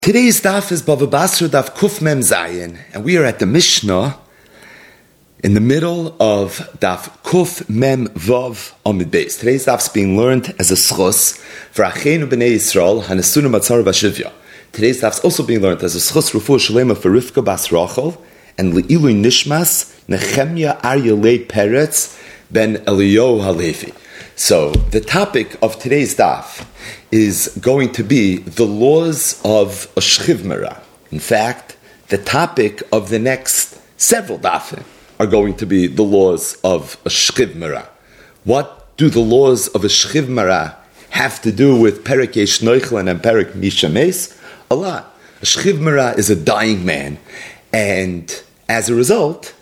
Today's daf is Bava Basra daf Kuf Mem Zayin, and we are at the Mishnah in the middle of daf Kuf Mem Vav Amid Beis. Today's daf is being learned as a schos for Achenu B'nei Yisrael Hanesunu Matzar Vashivya. Today's daf is also being learned as a schos Refuah Shalema for Rivka Bas Rachel and Le'ilu Nishmas Nechemya Aryeh Peretz ben Eliyahu Halevi. So the topic of today's daf is going to be the laws of a shchivmera. In fact, the topic of the next several dafim are going to be the laws of a shchivmera. What do the laws of a shchivmera have to do with Perek Yesh Noichlan and Perek Mishames? A lot. A shchivmera is a dying man, and as a result,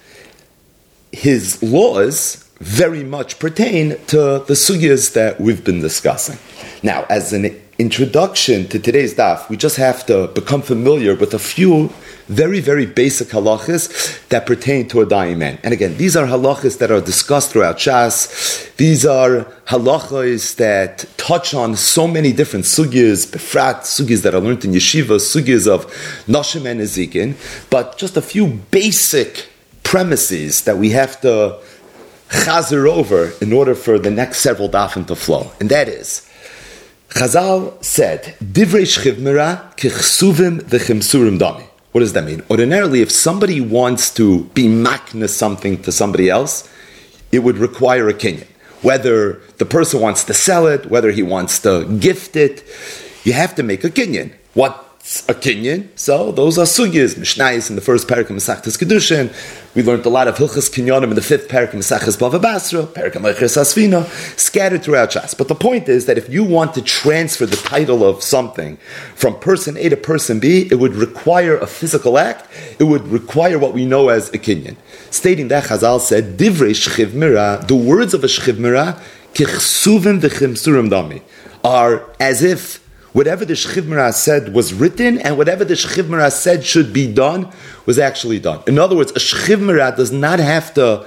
his laws very much pertain to the sugyas that we've been discussing. Now, as an introduction to today's daf, we just have to become familiar with a few very, very basic halachas that pertain to a dying man. And again, these are halachas that are discussed throughout Shas. These are halachas that touch on so many different sugyas, befrat, sugyas that are learned in yeshiva, sugyas of nashim and nezikin, but just a few basic premises that we have to chazer over in order for the next several dafim to flow. And that is, Chazal said, Divrei shchivmera kichsuvim v'chimsurim dami. What does that mean? Ordinarily, if somebody wants to be makna something to somebody else, it would require a kinyan. Whether the person wants to sell it, whether he wants to gift it, you have to make a kinyan. What's a kinyan? So those are sugyas, mishnayos in the first parak of Masechtas Kedushin. We learned a lot of hilchas kinyanim in the fifth parak of Masechtas Bava Basra, parak of Meiches Asfina, scattered throughout Shas. But the point is that if you want to transfer the title of something from person A to person B, it would require a physical act. It would require what we know as a kinyan. Stating that, Chazal said, Divrei shchivmera, the words of a shchivmera, kichsuvim v'chimsurim dami, are as if whatever the shchivmera said was written, and whatever the shchivmera said should be done was actually done. In other words, a shchivmera does not have to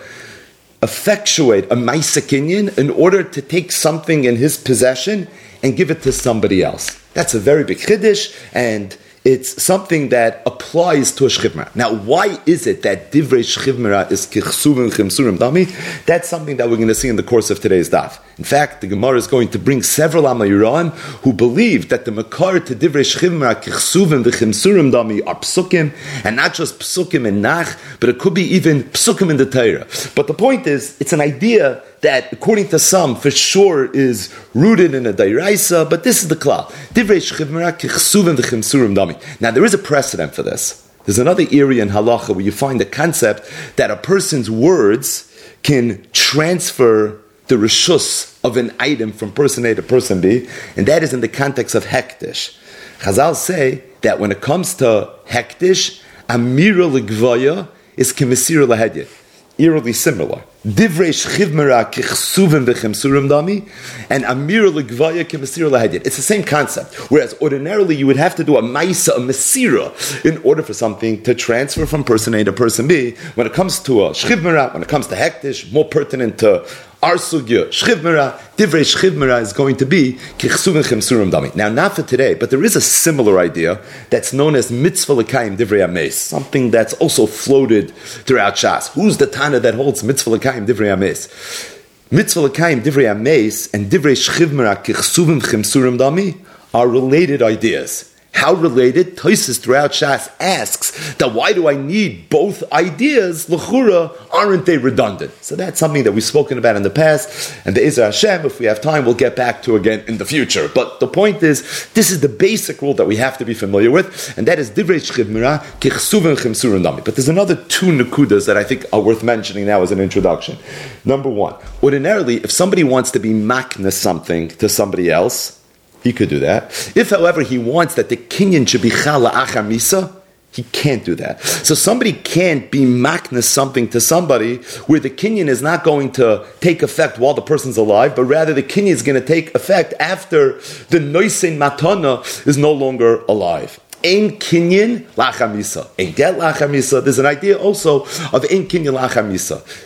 effectuate a ma'aseh kinyan in order to take something in his possession and give it to somebody else. That's a very big chiddush, and it's something that applies to a shchivmera. Now, why is it that divrei shchivmera is kichsuvim chimsurim dami? That's something that we're going to see in the course of today's daf. In fact, the Gemara is going to bring several Amayuran who believe that the makar to divrei shchivmera kichsuvim v'chimsurim dami are psukim, and not just psukim in nach, but it could be even psukim in the Torah. But the point is, it's an idea that, according to some, for sure is rooted in a dairaisa, but this is the klal. Divrei shchivmera kichsuvim v'chimsurim dami. Now, there is a precedent for this. There's another area in halacha where you find the concept that a person's words can transfer the reshus of an item from person A to person B, and that is in the context of hektish. Chazal say that when it comes to hektish, amira l'gvaya is k'mesira l'hedya. Eerily similar. Divrei shchivmera kichsuvim v'chimsurim dami, and amira l'gvaya k'mesira l'hedya. It's the same concept. Whereas ordinarily you would have to do a ma'isa, a mesira, in order for something to transfer from person A to person B. When it comes to a shchivmera, when it comes to hektish, more pertinent to our sugya, shchivmera, divrei shchivmera is going to be kichsuvim chimsurim dami. Now, not for today, but there is a similar idea that's known as mitzvah l'kayim divrei ames, something that's also floated throughout Shas. Who's the Tana that holds mitzvah l'kayim divrei ames? Mitzvah l'kayim divrei ames and divrei shchivmera kichsuvim chimsurim dami are related ideas. How related? Tosfos throughout Shas asks that why do I need both ideas? L'chura, aren't they redundant? So that's something that we've spoken about in the past, and the Be'ezer Hashem, if we have time, we'll get back to again in the future. But the point is, this is the basic rule that we have to be familiar with, and that is divrei shchivmera kichsuvim chimsurim dami. But there's another two nekudas that I think are worth mentioning now as an introduction. Number one, ordinarily, if somebody wants to be makna something to somebody else, he could do that. If, however, he wants that the kinyan should be chala achar misa, he can't do that. So somebody can't be makna something to somebody where the kinyan is not going to take effect while the person's alive, but rather the kinyan is going to take effect after the noisein matana is no longer alive. Ein kinyan lachar misa. Ein get lachar misa. There's an idea also of ein kinyan lachar misa.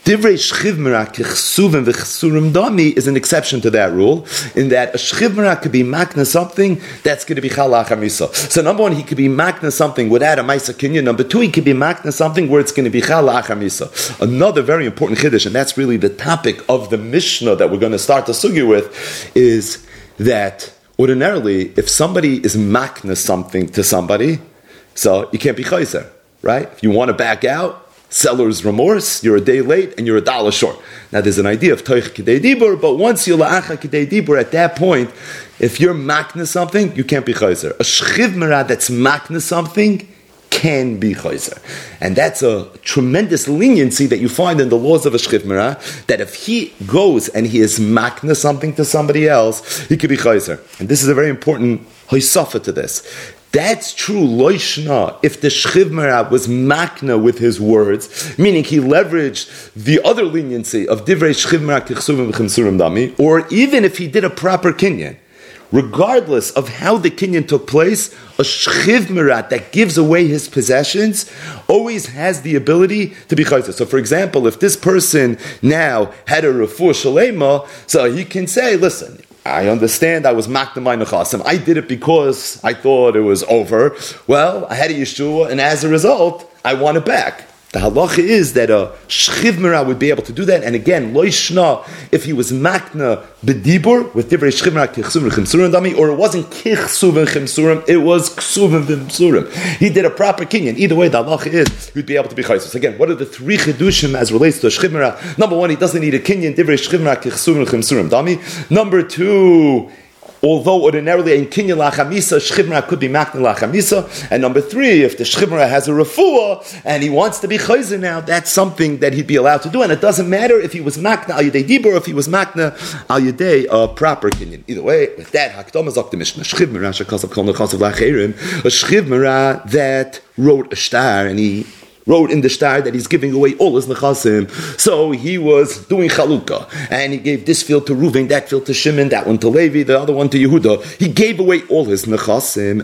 Divrei shchiv mera kichsuvim v'chsurim dami is an exception to that rule, in that a shchiv mera could be makna something that's going to be chalach hamisa. So number one, he could be makna something without a maisa kinyan. Number two, he could be makna something where it's going to be chalach hamisa. Another very important chiddush, and that's really the topic of the Mishnah that we're going to start the sugya with, is that ordinarily, if somebody is makna something to somebody, so you can't be chayzer, right? If you want to back out, seller's remorse, you're a day late and you're $1 short. Now there's an idea of toich kidei dibur, but once you're la'acha kidei dibur, at that point, if you're makna something, you can't be chayzer. A shchiv mera that's makna something can be chayzer. And that's a tremendous leniency that you find in the laws of a shchiv mera, that if he goes and he is makna something to somebody else, he could be chayzer. And this is a very important hoisafa to this. That's true, loishna, if the shchiv mera was makna with his words, meaning he leveraged the other leniency of divrei shchiv mera kichsuvim v'chimsurim dami, or even if he did a proper kinyan. Regardless of how the kinyan took place, a shchiv mera that gives away his possessions always has the ability to be chayzer. So for example, if this person now had a refuah shalema, so he can say, listen, I understand I was makna my nechasim. I did it because I thought it was over. Well, I had a Yeshua, and as a result, I want it back. The halacha is that a shchiv mera would be able to do that, and again, lo yishna, if he was makna bedibur with divrei shchiv mera kichsuvim v'chimsurim dami, or it wasn't kichsuvim v'chimsurim, it was ksuvim v'chimsurim. He did a proper kinyan. Either way, the halacha is he'd be able to be chayzus. Again, what are the three chidushim as relates to a shchiv mera? Number one, he doesn't need a kinyan, divrei shchiv mera kichsuvim v'chimsurim dami. Number two, although ordinarily in kinyan lachamisa, shchiv mera could be makna lachamisa. And number three, if the shchiv mera has a refuah and he wants to be chayzer now, that's something that he'd be allowed to do. And it doesn't matter if he was makna al yedei dibur or if he was makna al yedei proper kinyan. Either way, with that, hakdama zok the Mishnah, shchiv mera shekasav kol nechasav lacherim, a shchiv mera that wrote a star and he wrote in the star that he's giving away all his nechasim. So he was doing chalukah, and he gave this field to Reuven, that field to Shimon, that one to Levi, the other one to Yehuda. He gave away all his nechasim,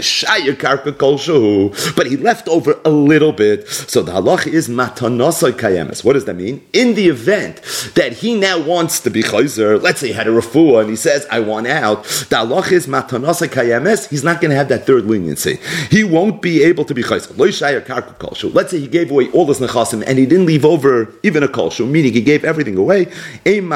but he left over a little bit. So the halach is matanasai kayemes. What does that mean? In the event that he now wants to be chayzer, let's say he had a refuah and he says, I want out, the halach is matanasai kayemes. He's not going to have that third leniency. He won't be able to be chayzer. Let's say he gave away all his nechasim and he didn't leave over even a kolshu, meaning he gave everything away. Then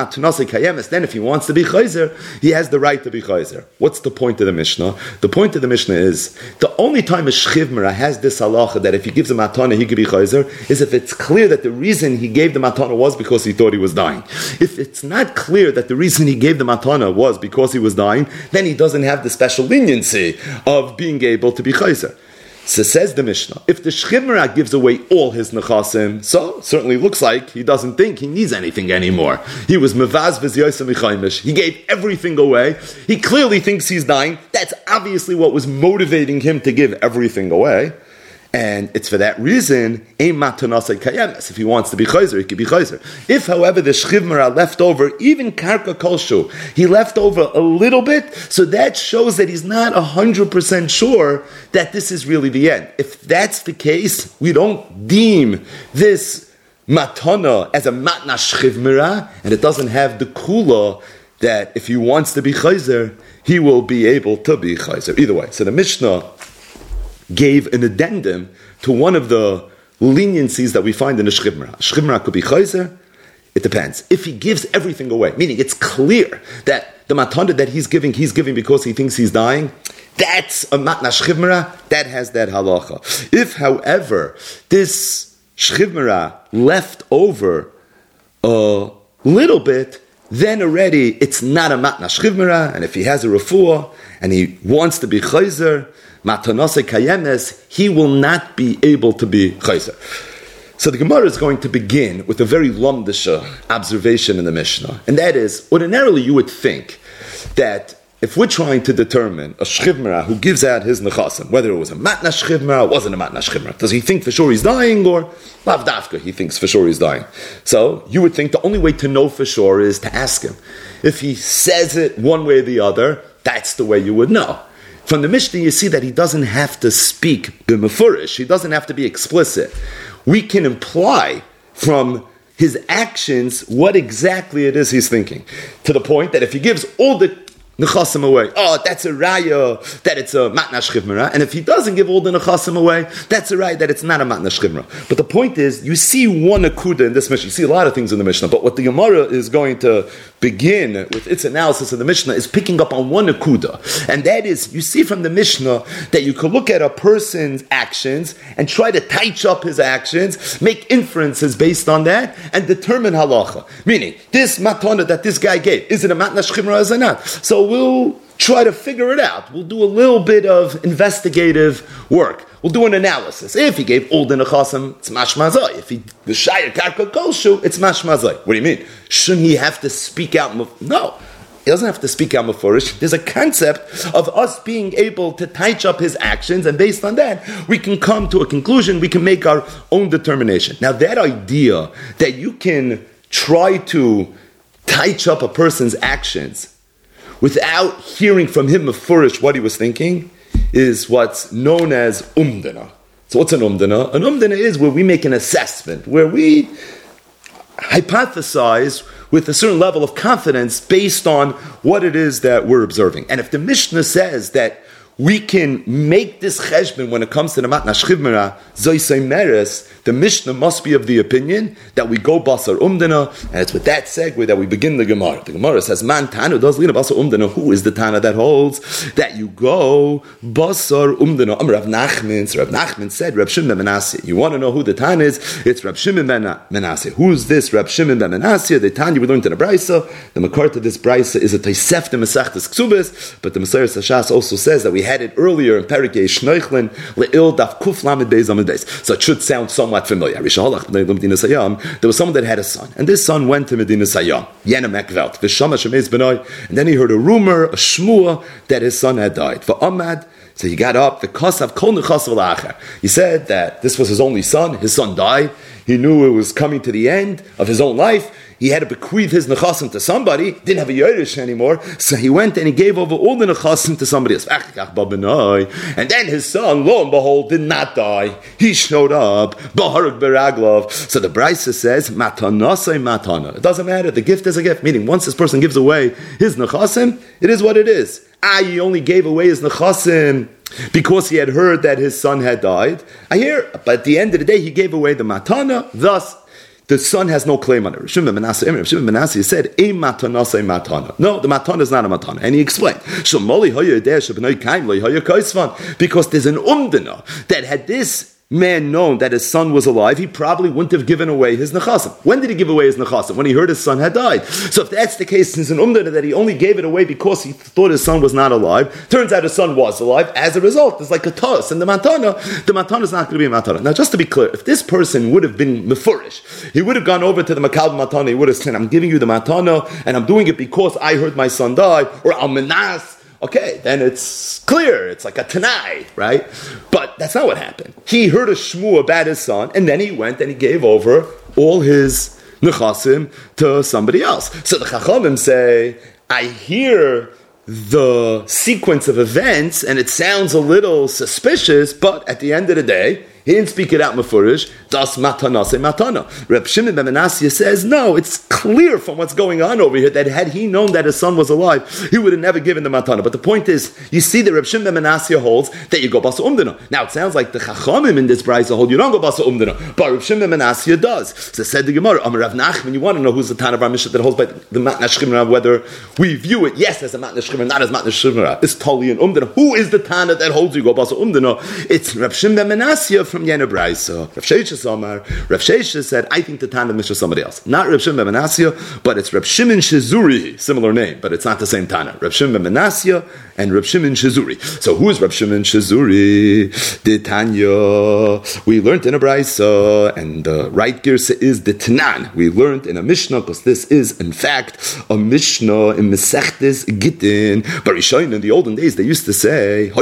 if he wants to be chayzer, he has the right to be chayzer. What's the point of the Mishnah? The point of the Mishnah is the only time a shchiv mera has this halacha that if he gives a matana he could be chayzer is if it's clear that the reason he gave the matana was because he thought he was dying. If it's not clear that the reason he gave the matana was because he was dying, then he doesn't have the special leniency of being able to be chayzer. So says the Mishnah, if the shchiv mera gives away all his nechasim, so certainly looks like he doesn't think he needs anything anymore. He was mevaz v'zyoysa michaimish. He gave everything away. He clearly thinks he's dying. That's obviously what was motivating him to give everything away. And it's for that reason, ein matanasai kayemes. If he wants to be chayzer, he could be chayzer. If, however, the shchiv mera left over, even karka kolshu, he left over a little bit, so that shows that he's not 100% sure that this is really the end. If that's the case, we don't deem this matana as a matna shchiv mera, and it doesn't have the kula that if he wants to be chayzer, he will be able to be chayzer. Either way, so the Mishnah gave an addendum to one of the leniencies that we find in the shchiv mera. Shchiv mera could be chayzer. It depends. If he gives everything away, meaning it's clear that the matana that he's giving because he thinks he's dying, that's a matna shchiv mera, that has that halacha. If, however, this shchiv mera left over a little bit, then already it's not a matna shchiv mera, and if he has a refuah and he wants to be chayzer, matanase kayemes, he will not be able to be chayzer. So the Gemara is going to begin with a very lumdisha observation in the Mishnah, and that is, ordinarily you would think that if we're trying to determine a shchiv mera who gives out his nechasim, whether it was a matna shchiv mera or wasn't a matna shchiv mera, does he think for sure he's dying, or lav dafka, he thinks for sure he's dying? So you would think the only way to know for sure is to ask him. If he says it one way or the other, that's the way you would know. From the Mishnah, you see that he doesn't have to speak b'mefurish. He doesn't have to be explicit. We can imply from his actions what exactly it is he's thinking. To the point that if he gives all the nechasim away, that's a raya that it's a matnash chivmera. And if he doesn't give all the nechasim away, that's a raya that it's not a matnash chivmera. But the point is, you see one akuda in this Mishnah. You see a lot of things in the Mishnah, but what the Gemara is going to begin with its analysis of the Mishnah is picking up on one akuda. And that is, you see from the Mishnah that you could look at a person's actions and try to touch up his actions, make inferences based on that, and determine halacha. Meaning, this matana that this guy gave, is it a matnash chivmera or is it not? So we'll try to figure it out. We'll do a little bit of investigative work. We'll do an analysis. If he gave all the nechasim, it's mashmazai. If he the shayir karka kolshu, it's mashmazai. What do you mean? Shouldn't he have to speak out? No, he doesn't have to speak out mafurish. There's a concept of us being able to touch up his actions, and based on that, we can come to a conclusion. We can make our own determination. Now, that idea that you can try to touch up a person's actions without hearing from him mafurish what he was thinking is what's known as umdana. So what's an umdana? An umdana is where we make an assessment, where we hypothesize with a certain level of confidence based on what it is that we're observing. And if the Mishnah says that we can make this cheshbon when it comes to the matnash chivmera, zoisei meres, the Mishnah must be of the opinion that we go basar umdana, and it's with that segue that we begin the Gemara. The Gemara says, man tanu does lina basar umdana. Who is the Tana that holds that you go basar umdana? Rav Nachman. So Rav Nachman said, Reb Shimon ben Menashe. You want to know who the Tana is? It's Reb Shimon ben Menashe. Who is this Reb Shimon ben Menashe? The Tanya we learned in the Brisa. The makar to this Brisa is a Tosefta Masechtas Ksubis, but the Messiah Sashas also says that we had it earlier in Perikei Shneichlin le'il daf kuf lamed beis amud beis. So it should sound somewhat familiar. There was someone that had a son, and this son went to Medina Sayyam, Yenem Ekvelt, V'shama Shemez Benoi, and then he heard a rumor, a shmua, that his son had died. V'amad, so he got up, v'kasav kol nechasav l'achar. He said that this was his only son, his son died, he knew it was coming to the end of his own life, he had to bequeath his nechasim to somebody, didn't have a Yerush anymore, so he went and he gave over all the nechasim to somebody else. And then his son, lo and behold, did not die. He showed up, Baharuk Beraglov. So the Brisa says, Matanasai matana. It doesn't matter, the gift is a gift, meaning once this person gives away his nechasim, it is what it is. He only gave away his nechasim because he had heard that his son had died. I hear, but at the end of the day, he gave away the matana, thus, the son has no claim on it. Rav Shimon ben Menashe said, "Ein matana say matana." No, the matana is not a matana, and he explained, because there's an umdana that had this man known that his son was alive, he probably wouldn't have given away his nechasim. When did he give away his nechasim? When he heard his son had died. So if that's the case, since an umdana that he only gave it away because he thought his son was not alive, turns out his son was alive. As a result, it's like a tos, and the matana is not going to be a matana. Now, just to be clear, if this person would have been mefurish, he would have gone over to the makal matana, he would have said, I'm giving you the matana, and I'm doing it because I heard my son die, or al menas. Okay, then it's clear. It's like a tanai, right? But that's not what happened. He heard a shmu about his son, and then he went and he gave over all his nechasim to somebody else. So the Chachamim say, I hear the sequence of events, and it sounds a little suspicious, but at the end of the day, he didn't speak it out mefurish. Das matana say matana. Reb Shimon ben Menashe says, no, it's clear from what's going on over here that had he known that his son was alive, he would have never given the matana. But the point is, you see that Reb Shimon ben Menashe holds that you go basa umdana. Now it sounds like the Chachamim in this brayso hold you don't go basa umdana, but Reb Shimon ben Menashe does. So said the Gemara, Amar Rav Nachman, you want to know who's the Tana of our Mishnah that holds by the matnash chivmera, whether we view it yes as a matnash chivmera, not as matnash chivmera. It's totally an umdana. Who is the Tana that holds you go basa umdana? It's Reb Shimon ben Menashe from Yena Brayso. Rav Sheshes Omar. Rav Sheshes said, I think the Tana of Mishnah is somebody else. Not Reb Shimon ben Menashe, but it's Reb Shimon Shizuri. Similar name, but it's not the same Tana. Reb Shimon ben Menashe and Reb Shimon Shizuri. So who is Reb Shimon Shizuri? The Tanya. We learned in a Brayso, and the right girsa is the Tanan. We learned in a Mishnah, because this is, in fact, a Mishnah in Mesechtes Gittin. But in the olden days, they used to say,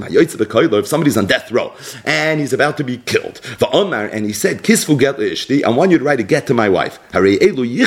if somebody's on death row, and he's about to be killed, and he said, Kisfu get ishti, I want you to write a get to my wife. You're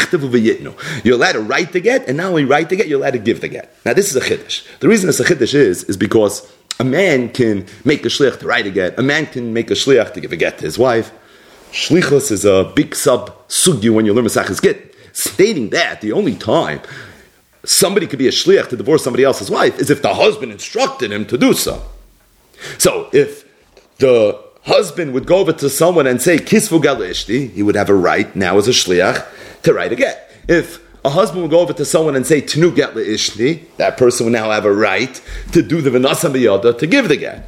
allowed to write the get, and not only write the get, you're allowed to give the get. Now this is a chiddush. The reason it's a chiddush is because a man can make a shliach to write a get, a man can make a shliach to give a get to his wife. Shlichus is a big sub-sugya when you learn Maseches Gittin. Stating that the only time somebody could be a shliach to divorce somebody else's wife is if the husband instructed him to do so. So if the husband would go over to someone and say, Kisvu gal ishti, he would have a right now as a shliach to write a get. If a husband would go over to someone and say, Tnu get ishti, that person would now have a right to do the v'nasam b'yada, to give the get.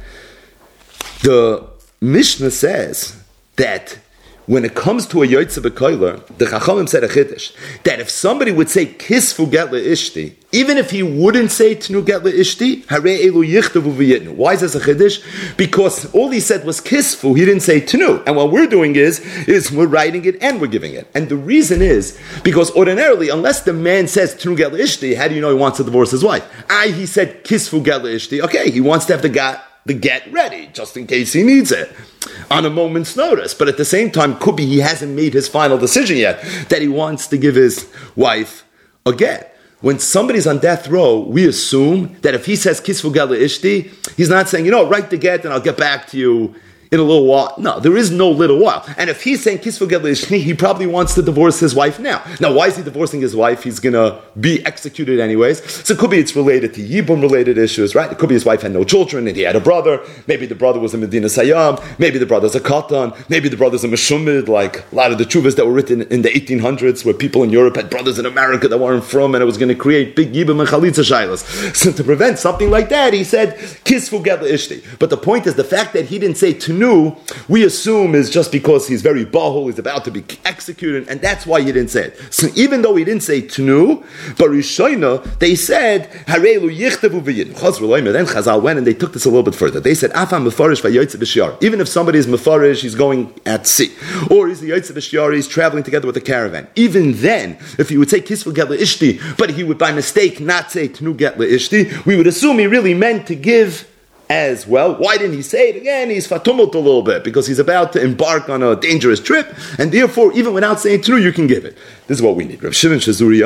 The Mishnah says that when it comes to a Yotzei B'Koiler, the Chachamim said a Chiddush, that if somebody would say Kisvu get ishti, even if he wouldn't say Tnu get ishti, Harei elu yichtavu v'yitnu. Why is this a Chiddush? Because all he said was Kisvu, he didn't say Tnu. And what we're doing is we're writing it and we're giving it. And the reason is, because ordinarily, unless the man says Tnu get ishti, how do you know he wants to divorce his wife? He said Kisvu get ishti. Okay, he wants to have the get ready, just in case he needs it, on a moment's notice. But at the same time, could be he hasn't made his final decision yet, that he wants to give his wife a get. When somebody's on death row, we assume that if he says, Kisvu gal ishti, he's not saying, write the get and I'll get back to you in a little while. No, there is no little while. And if he's saying Kisvu gal ishti, he probably wants to divorce his wife now. Now, why is he divorcing his wife? He's going to be executed anyways. So it could be it's related to Yibum-related issues, right? It could be his wife had no children and he had a brother. Maybe the brother was a Medina Sayyam. Maybe the brother's a Katan. Maybe the brother's a Meshumid, like a lot of the chuvas that were written in the 1800s, where people in Europe had brothers in America that weren't from, and it was going to create big Yibum and Chalitza Shailas. So to prevent something like that, he said, Kisvu gal ishti. But the point is, the fact that he didn't say Tnu, we assume is just because he's very bahul, he's about to be executed, and that's why he didn't say it. So even though he didn't say Tnu, but Rishoina, they said, Harelu yichtavu v'yin. Then Chazal went and they took this a little bit further. They said, Afam mefarish v'yotzei b'shiar. Even if somebody is mefarish, he's going at sea. Or he's the yotzei b'shiar, he's traveling together with a caravan. Even then, if he would say Kisvu get ishti, but he would by mistake not say Tnu get ishti, we would assume he really meant to give as well. Why didn't he say it again? He's fatumult a little bit because he's about to embark on a dangerous trip, and therefore, even without saying Tnu, you can give it. This is what we need. Rav Shimon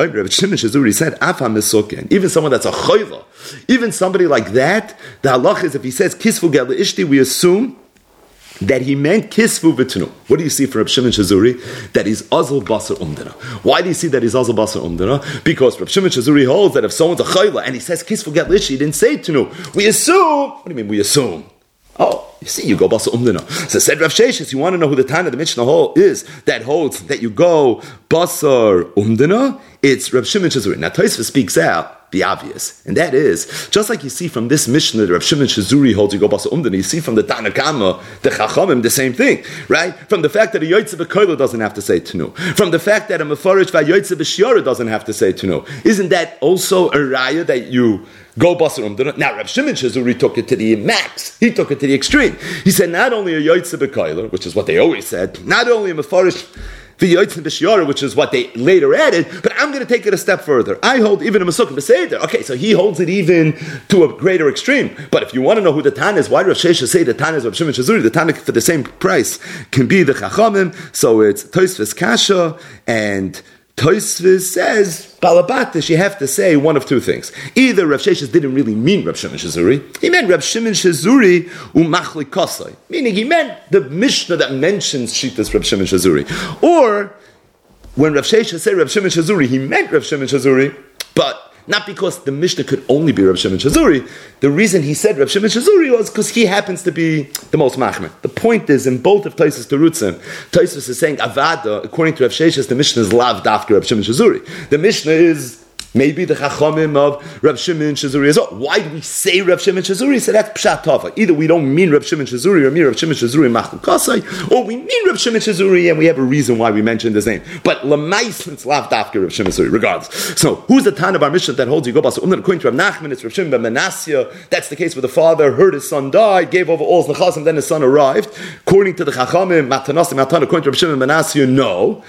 Shazuri said, Afa Mesuken, even someone that's a choyva, even somebody like that, the halach is if he says Kisvu gal ishti, we assume that he meant Kisvu v'tnu. What do you see from Rav Shimon Shazuri? That he's azal basar umdana. Why do you see that he's azal basar umdana? Because Rav Shimon Shazuri holds that if someone's a chayla and he says Kisvu gal ishti, he didn't say tnu. We assume. What do you mean we assume? Oh, you see, you go basar umdana. So said Rav Sheshes, you want to know who the Tana, the Mishnah is that holds that you go basar umdana? It's Rav Shimon Shazuri. Now Tosfos speaks out the obvious, and that is just like you see from this Mishnah that Rav Shimon Shazuri holds you go basar umdana. You see from the Tana Kama, the Chachamim, the same thing, right? From the fact that a Yotzei B'Koiler doesn't have to say Tnu, from the fact that a Mefarish v'Yotzei B'Shiara doesn't have to say Tnu, isn't that also a raya that you go basar umdana? Now Rav Shimon Shazuri took it to the max. He took it to the extreme. He said not only a Yotzei B'Koiler, which is what they always said, not only a Mefarish the Yotzei B'Shiara, which is what they later added, but I'm going to take it a step further. I hold even a Mesuk B'Seder. Okay, so he holds it even to a greater extreme. But if you want to know who the Tana is, why Rav Sheshes say the Tana is Rav Shimon Shazuri? The Tana for the same price can be the Chachamim. So it's Tosfos Kasha, and Tosfos says, Balabatish, you have to say one of two things. Either Rav Sheshes didn't really mean Rav Shimon Shazuri. He meant Rav Shimon Shazuri umachli kosai. Meaning he meant the Mishnah that mentions Shitas Rav Shimon Shazuri. Or, when Rav Sheshes said Rav Shimon Shazuri, he meant Rav Shimon Shazuri, but not because the Mishnah could only be Rav Shimon Shazuri. The reason he said Rav Shimon Shazuri was because he happens to be the most machmer. The point is, in both of Tosfos Terutzim, Tosfos is saying Avada, according to Rav Sheshes, the Mishnah is Lav Dafka Rav Shimon Shazuri. The Mishnah is maybe the Chachamim of Rav Shimon Shazuri as well. Why do we say Rav Shimon Shazuri? So that's Pshat Tova. Either we don't mean Rav Shimon Shazuri or mean Rav Shimon Shazuri Machal Kasai, or we mean Rav Shimon Shazuri and we have a reason why we mentioned his name. But Lamais, it's Lav Dafka Rav Shimon Shazuri, regardless. So who's the Tana of our Mishnah that holds you go Basa Umdan? According to Rav Nachman, it's Rav Shimon ben Manasseh. That's the case where the father heard his son die, gave over all his nechasim, then his son arrived. According to the Chachamim, Matanasim, according to Rav Shimon ben Manasseh, no.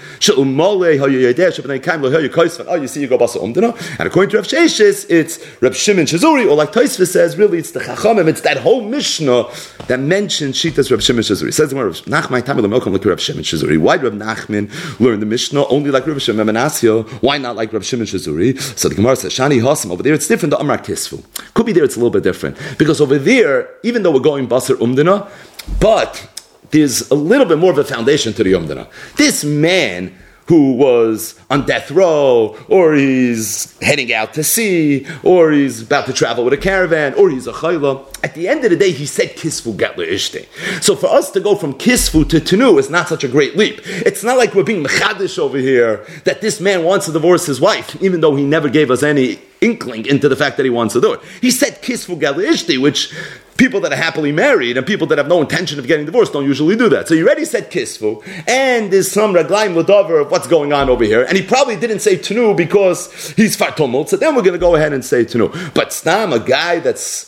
Oh, you see, you go Basa Umdan. And according to Rav Sheshes, it's Reb Shimon Shazuri, or like Tosfos says, really it's the Chachamim, it's that whole Mishnah that mentions Shitas Reb Shimon Shazuri. It says Reb Nachman Tamil Melcham like Reb Shimon Shazuri. Why did Reb Nachman learn the Mishnah only like Reb Shimon Manasseh? Why not like Reb Shimon Shazuri? So the Gemara says Shani Hasim over there it's different. The Amar Kisfu could be there. It's a little bit different because over there, even though we're going Basar Umdina, but there's a little bit more of a foundation to the Umdana. This man who was on death row, or he's heading out to sea, or he's about to travel with a caravan, or he's a chayla. At the end of the day, he said kisfu get le'ishte. So for us to go from kisfu to tenu is not such a great leap. It's not like we're being mechadish over here, that this man wants to divorce his wife, even though he never gave us any inkling into the fact that he wants to do it. He said kisfu get le'ishte, which people that are happily married and people that have no intention of getting divorced don't usually do that. So he already said kisfu, and there's some raglaim l'davar of what's going on over here, and he probably didn't say tenu because he's fartomot, so then we're going to go ahead and say tenu. But stam, a guy that's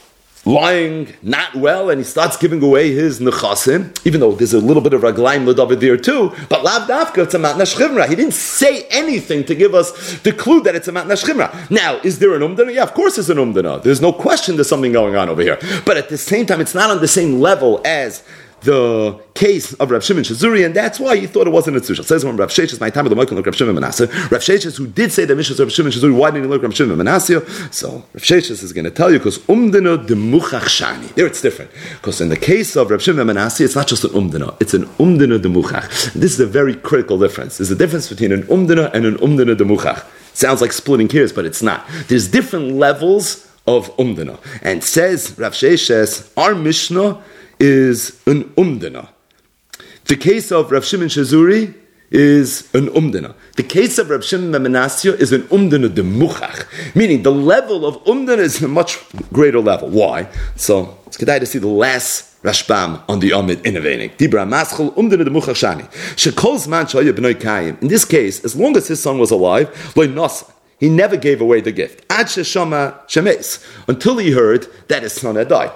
lying not well, and he starts giving away his nechasim, even though there's a little bit of raglaim l'davar there too, but lav dafka, it's a matnash chivra. He didn't say anything to give us the clue that it's a matnash chivra. Now, is there an umdana? Yeah, of course there's an umdana. There's no question there's something going on over here. But at the same time, it's not on the same level as the case of Rav Shimon Shazuri, and that's why he thought it wasn't a tzusha. It says when Rav Sheshes, my time of the Mokel of Rav Shimon Manasseh, Rav Sheshes, who did say the Mishnah of Rav Shimon Shazuri, why didn't he look Rav Shimon Manasseh? So Rav Sheshes is going to tell you, because umdana de muchach shani. There it's different. Because in the case of Rav Shimon Manasseh, it's not just an umdana, it's an umdana de muchach. This is a very critical difference. There's a difference between an umdana and an umdana de muchach. Sounds like splitting hairs, but it's not. There's different levels of umdana. And says Rav Sheshes, our Mishnah is an umdana. The case of Rav Shimon Shazuri is an umdana. The case of Rav Shimon Manasseh is an umdana de muchach, meaning the level of umdana is a much greater level. Why? So it's kedai to see the last Rashbam on the Amid innovating. Dibra maschel umdana de muchach shani. Shekol zman shaya b'noi kayim. In this case, as long as his son was alive, loy nasa. He never gave away the gift. Ad sheshama shemes, until he heard that his son had died.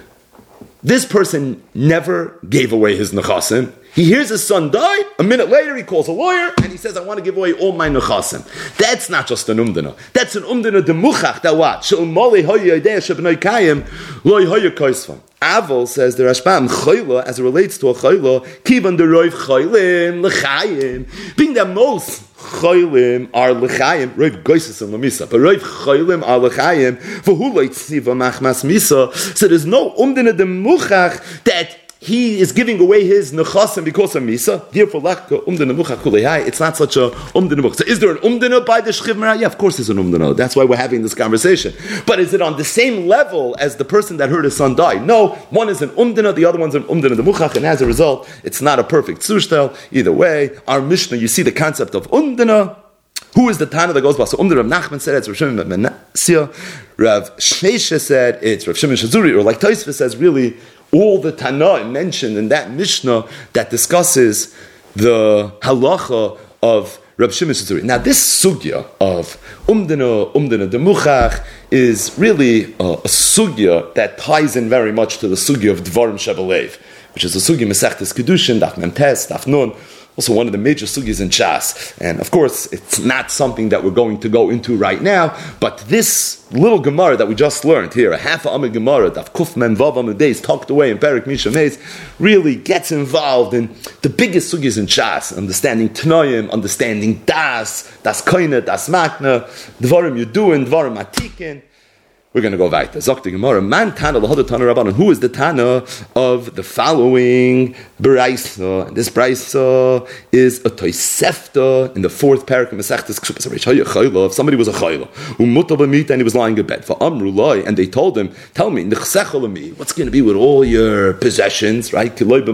This person never gave away his nechasim. He hears his son died. A minute later, he calls a lawyer and he says, "I want to give away all my nechasim." That's not just an umdana. That's an umdana de muchach. That what? She'umali hoya yedei shebnei kayim loy hoya koisvam. Aval, says the Rashbam, chayla, as it relates to a chayla, kivan de roiv chaylim lechayim, being that most chaylim are lechayim, roiv goises and lamisa, but roiv chaylim are lechayim, v'hu lo yitziva machmas misa. So there's no umdana de muchach that he is giving away his nechasim because of misa. Therefore, umdana muchach kulei. It's not such a umdana muchach. So is there an umdana by the shchivra? Yeah, of course there's an umdana. That's why we're having this conversation. But is it on the same level as the person that heard his son die? No, one is an umdana, the other one's an umdana de muchach, and as a result, it's not a perfect zushtel. Either way, our Mishnah, you see the concept of umdana. Who is the Tana that goes by? So Rav Nachman said it's Rav Shimon Manasseh. Rav Sheshes said it's Rav Shimon Shazuri, or like Tosfos says, really all the Tana mentioned in that Mishnah that discusses the halacha of Rav Shimon Shazuri. Now this sugya of umdana de muchach is really a sugya that ties in very much to the sugya of Dvarim Shebelev, which is the sugya Masechtes Kedushin, Daf Mem Tes, Daf Nun. Also one of the major sugyas in Shas. And of course, it's not something that we're going to go into right now, but this little Gemara that we just learned here, a half a Amid Gemara, Daf Kuf Mem Vav Amid Beis, tucked away in Perek Misha Meis, really gets involved in the biggest sugyas in Shas, understanding Tnoim, understanding Das Koine, Das Makna, Dvarim Yuduin, Dvarim Atikin. We're going to go weiter. Zok the Gemara, man Tana l'hoda Tana Rabbanon. Who is the Tana of the following B'raisa? This B'raisa is a Tosefta in the fourth parak of Masechtes Ksubas. If somebody was a chayla, and he was lying in bed for Amru Loi, and they told him, "Tell me, what's going to be with all your possessions, right? So what's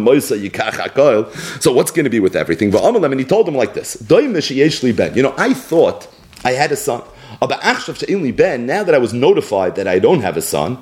going to be with everything?" And he told him like this: I thought I had a son. Now that I was notified that I don't have a son,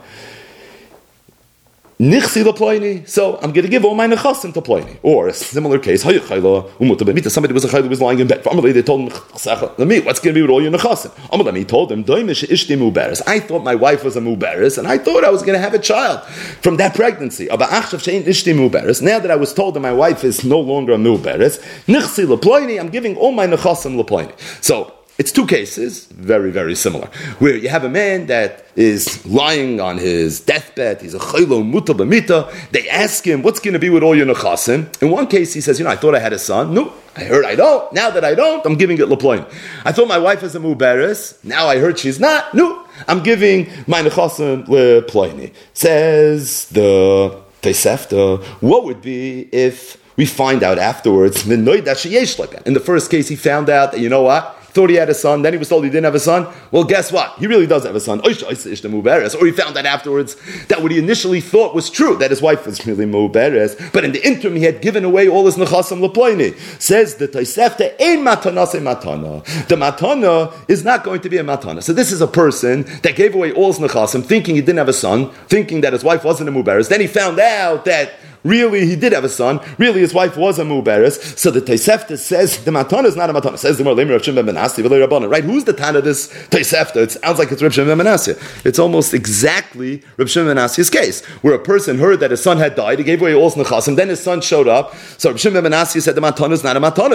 so I'm going to give all my nechasim to Ploini. Or a similar case, somebody was a chayla who was lying in bed. They told him, what's going to be with all your nechasim? He told him, I thought my wife was a mubaris, and I thought I was going to have a child from that pregnancy. Now that I was told that my wife is no longer a mubaris, I'm giving all my nechasim Ploini. So it's two cases, very, very similar, where you have a man that is lying on his deathbed, he's a chaylo muta b'mita, they ask him, what's going to be with all your nechasim? In one case, he says, I thought I had a son. No, I heard I don't. Now that I don't, I'm giving it l'ploin. I thought my wife is a mubaris. Now I heard she's not. No, I'm giving my nechasim l'ploini. Says the Tosefta, what would be if we find out afterwards, in the first case he found out that, you know what, thought he had a son, then he was told he didn't have a son. Well, guess what? He really does have a son. Or he found out afterwards that what he initially thought was true, that his wife was really muberes, but in the interim he had given away all his nechasim leploini. Says the Tosefta, ein matana se matana. The matana is not going to be a matana. So this is a person that gave away all his nechasim, thinking he didn't have a son, thinking that his wife wasn't a muberes. Then he found out that really he did have a son. Really his wife was a muberes. So the Tosefta says the matana is not a matana. Says the Gemara, Rav Shimon ben Menashe, v'lo Rabbanan. Right? Who's the Tana of this Tosefta? It sounds like it's Rav Shimon ben Menashe. It's almost exactly Rav Shimon ben Menashe's case, where a person heard that his son had died. He gave away all his nechasim. Then his son showed up. So Rav Shimon ben Menashe said the matana is not a matana.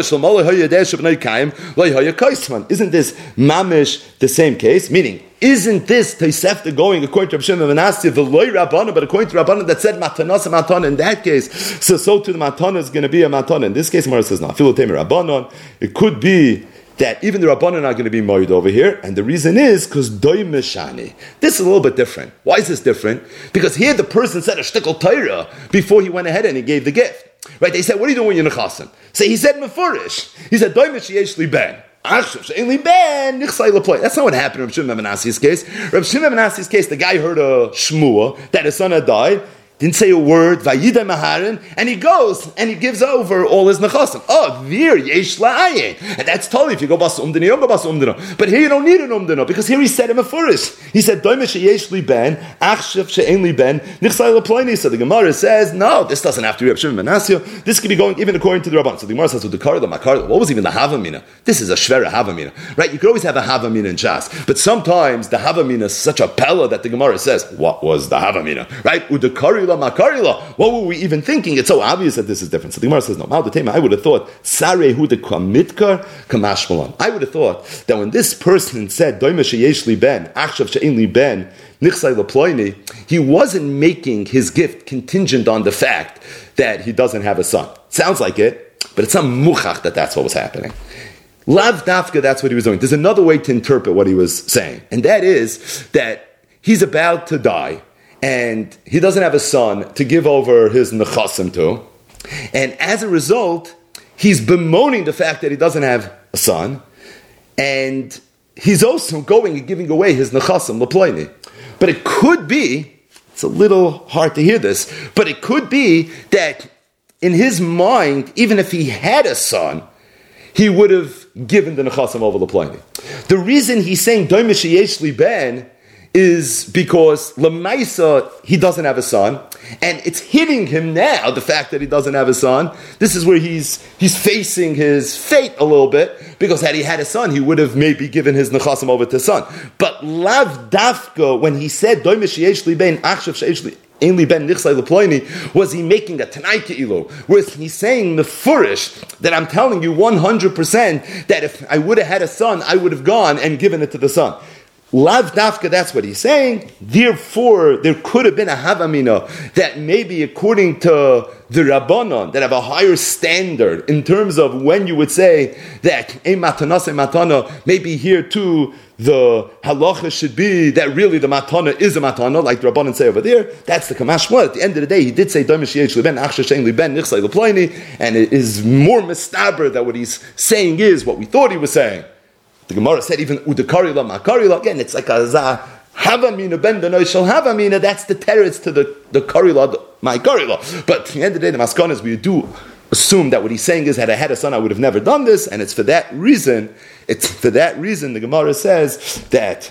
Isn't this mamish the same case? Meaning, isn't this Tosefta going according to Rav Shimon ben Menashe, v'lo Rabbanan, but according to Rabbanan that said matanas a matana in that case? So to the matana is going to be a matana. In this case, Mara says no. It could be that even the Rabbanan are going to be moed over here, and the reason is because doy meshani. This is a little bit different. Why is this different? Because here the person said a shtickle Torah before he went ahead and he gave the gift. Right? They said, "What are you doing with your nechasim?" So he said mefurish. He said doy meshiyesh li ben. That's not what happened in Rav Shimon ben Menashe's case. Rav Shimon ben Menashe's case, the guy heard a shmua that his son had died, didn't say a word, vayida maharin, and he goes and he gives over all his nechasim. Oh, vir yesh la'ayin, and that's totally if you go bas umdina, you don't go bas umdina. But here you don't need an umdina because here he said him a furish. He said doime sheyesh li ben, achshav she'en li ben, nichsay leploni. So the Gemara says no, this doesn't have to be Rav Shimon ben Menashe. This could be going even according to the Rabban. So the Gemara says with the karla, makarla. What was even the havamina? This is a shvera havamina, right? You could always have a havamina in Shas, but sometimes the havamina is such a pella that the Gemara says, what was the havamina, right? Udekarila makarila. What were we even thinking? It's so obvious that this is different. So the Gemara says, no, I would have thought, Sarehu de Kamitkar Kamashmalan. I would have thought that when this person said, Doime sheyesh li ben, Achshav she'en li ben, Nichsay leploini, he wasn't making his gift contingent on the fact that he doesn't have a son. Sounds like it, but it's not muchach that that's what was happening. Lav dafka, that's what he was doing. There's another way to interpret what he was saying, and that is that he's about to die, and he doesn't have a son to give over his nechasim to, and as a result, he's bemoaning the fact that he doesn't have a son, and he's also going and giving away his nechasim leploini. But it could be, it's a little hard to hear this, but it could be that in his mind, even if he had a son, he would have given the nechasim over leploini. The reason he's saying doime sheyesh li ben is because Lamaisa, he doesn't have a son, and it's hitting him now, the fact that he doesn't have a son. This is where he's facing his fate a little bit, because had he had a son, he would have maybe given his nechasim over to his son. But Lav Dafka, when he said, Doime sheyesh li ben, achshav sheyesh li Ainli ben nichsay leploini, was he making a tanai ke'ilu? Whereas he's saying the furish that I'm telling you 100% that if I would have had a son, I would have gone and given it to the son. Lav dafka, that's what he's saying. Therefore, there could have been a havamina that maybe according to the Rabbanon, that have a higher standard in terms of when you would say that ein matana se matana, maybe here too the halacha should be that really the matana is a matana, like the Rabbanon say over there. That's the kamashma. At the end of the day, he did say doime sheyesh li ben achshav she'en li ben nichsay leploini, and it is more mistaber that what he's saying is what we thought he was saying. The Gemara said even udekarila makarila. Again, it's like a havamina ben benoy shel havamina. That's the teretz to the karila my karila. But at the end of the day, the maskana is we do assume that what he's saying is, had I had a son, I would have never done this, and it's for that reason. The Gemara says that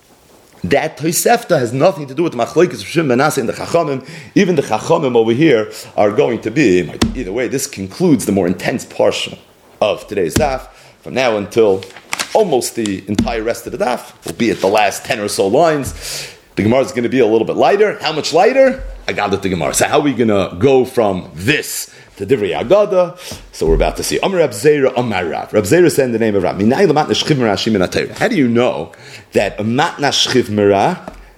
Tosefta has nothing to do with Machlokes Rav Shimon ben Menashe and the Chachamim. Even the Chachamim over here are going to be, either way, this concludes the more intense portion of today's daf. From now until almost the entire rest of the daf will be at the last 10 or so lines. The Gemara is going to be a little bit lighter. How much lighter? I got it, the Gemara. So how are we going to go from this to Divrei Agada? So we're about to see. Amar Rab Zera, Amar Rav. Rab Zera said in the name of Rav. How do you know that a matna shchiv mera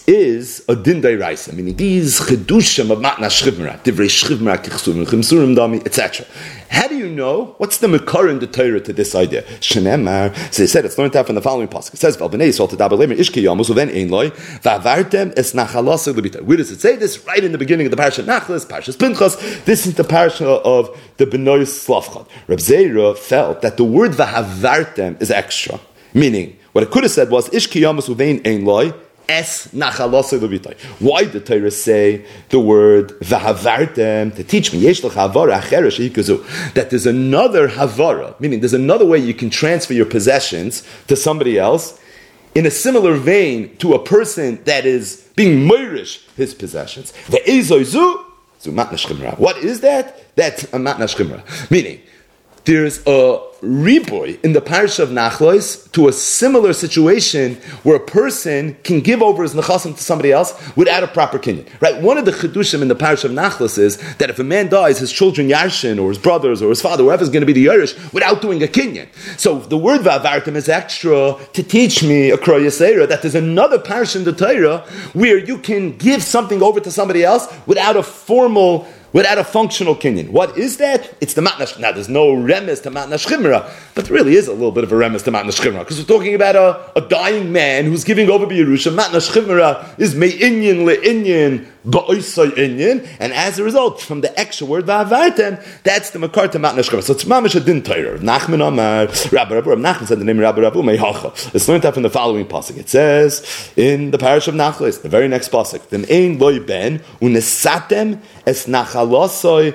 is a din deraisa, meaning these chedushim of matna shchivmera, divrei shchivmera kichsurim, chimsurim dami, etc. How do you know? What's the makar in the Torah to this idea? Shenemar, so they said it's learned out from the following pasuk. It says, "V'albnei Yisrael tadaber lemer ishki yamus uven ein loy va'avartem es nachalasa lebita." Where does it say this? Right in the beginning of the parasha Nachlas, Parashas Pinchas. This is the parasha of the Benois Slavchad. Reb Zera felt that the word va'avartem is extra, meaning what it could have said was ishki yamus uven ein loy. Es nachalase levitai. Why did the Torah say the word v'havartem to teach me yesh l'chavara achera shehikazu, that there's another havara, meaning there's another way you can transfer your possessions to somebody else in a similar vein to a person that is being moirish his possessions. Ve'ezoizu zu matna shchimra. What is that? That's a matna shchimra. Meaning there's a riboy in the parish of Nachlos to a similar situation where a person can give over his nechasim to somebody else without a proper kinyan. Right? One of the chidushim in the parish of Nachlos is that if a man dies, his children yarshin, or his brothers, or his father, whoever is going to be the yarish, without doing a kinyan. So the word va'avartem is extra to teach me a kroy yisera that there's another parish in the Torah where you can give something over to somebody else without a functional kinyan. What is that? It's the matna. Now, there's no remes to matna shchimra, but there really is a little bit of a remes to matna shchimra, because we're talking about a dying man who's giving over b'Yerusha. Matna shchimra is me'inyan le'inyan ba'oisay inyan, and as a result, from the extra word va'avartem, that's the makar to matna shchimra. So it's mamish a din Torah. Nachman Amar, Rabbi Nachman said the name Rabbi Rabu me'hacha. It's learned out from the following pasuk. It says in the parish of Nachlas, the very next pasuk, "Dem ein loy ben unesatem es nachal." And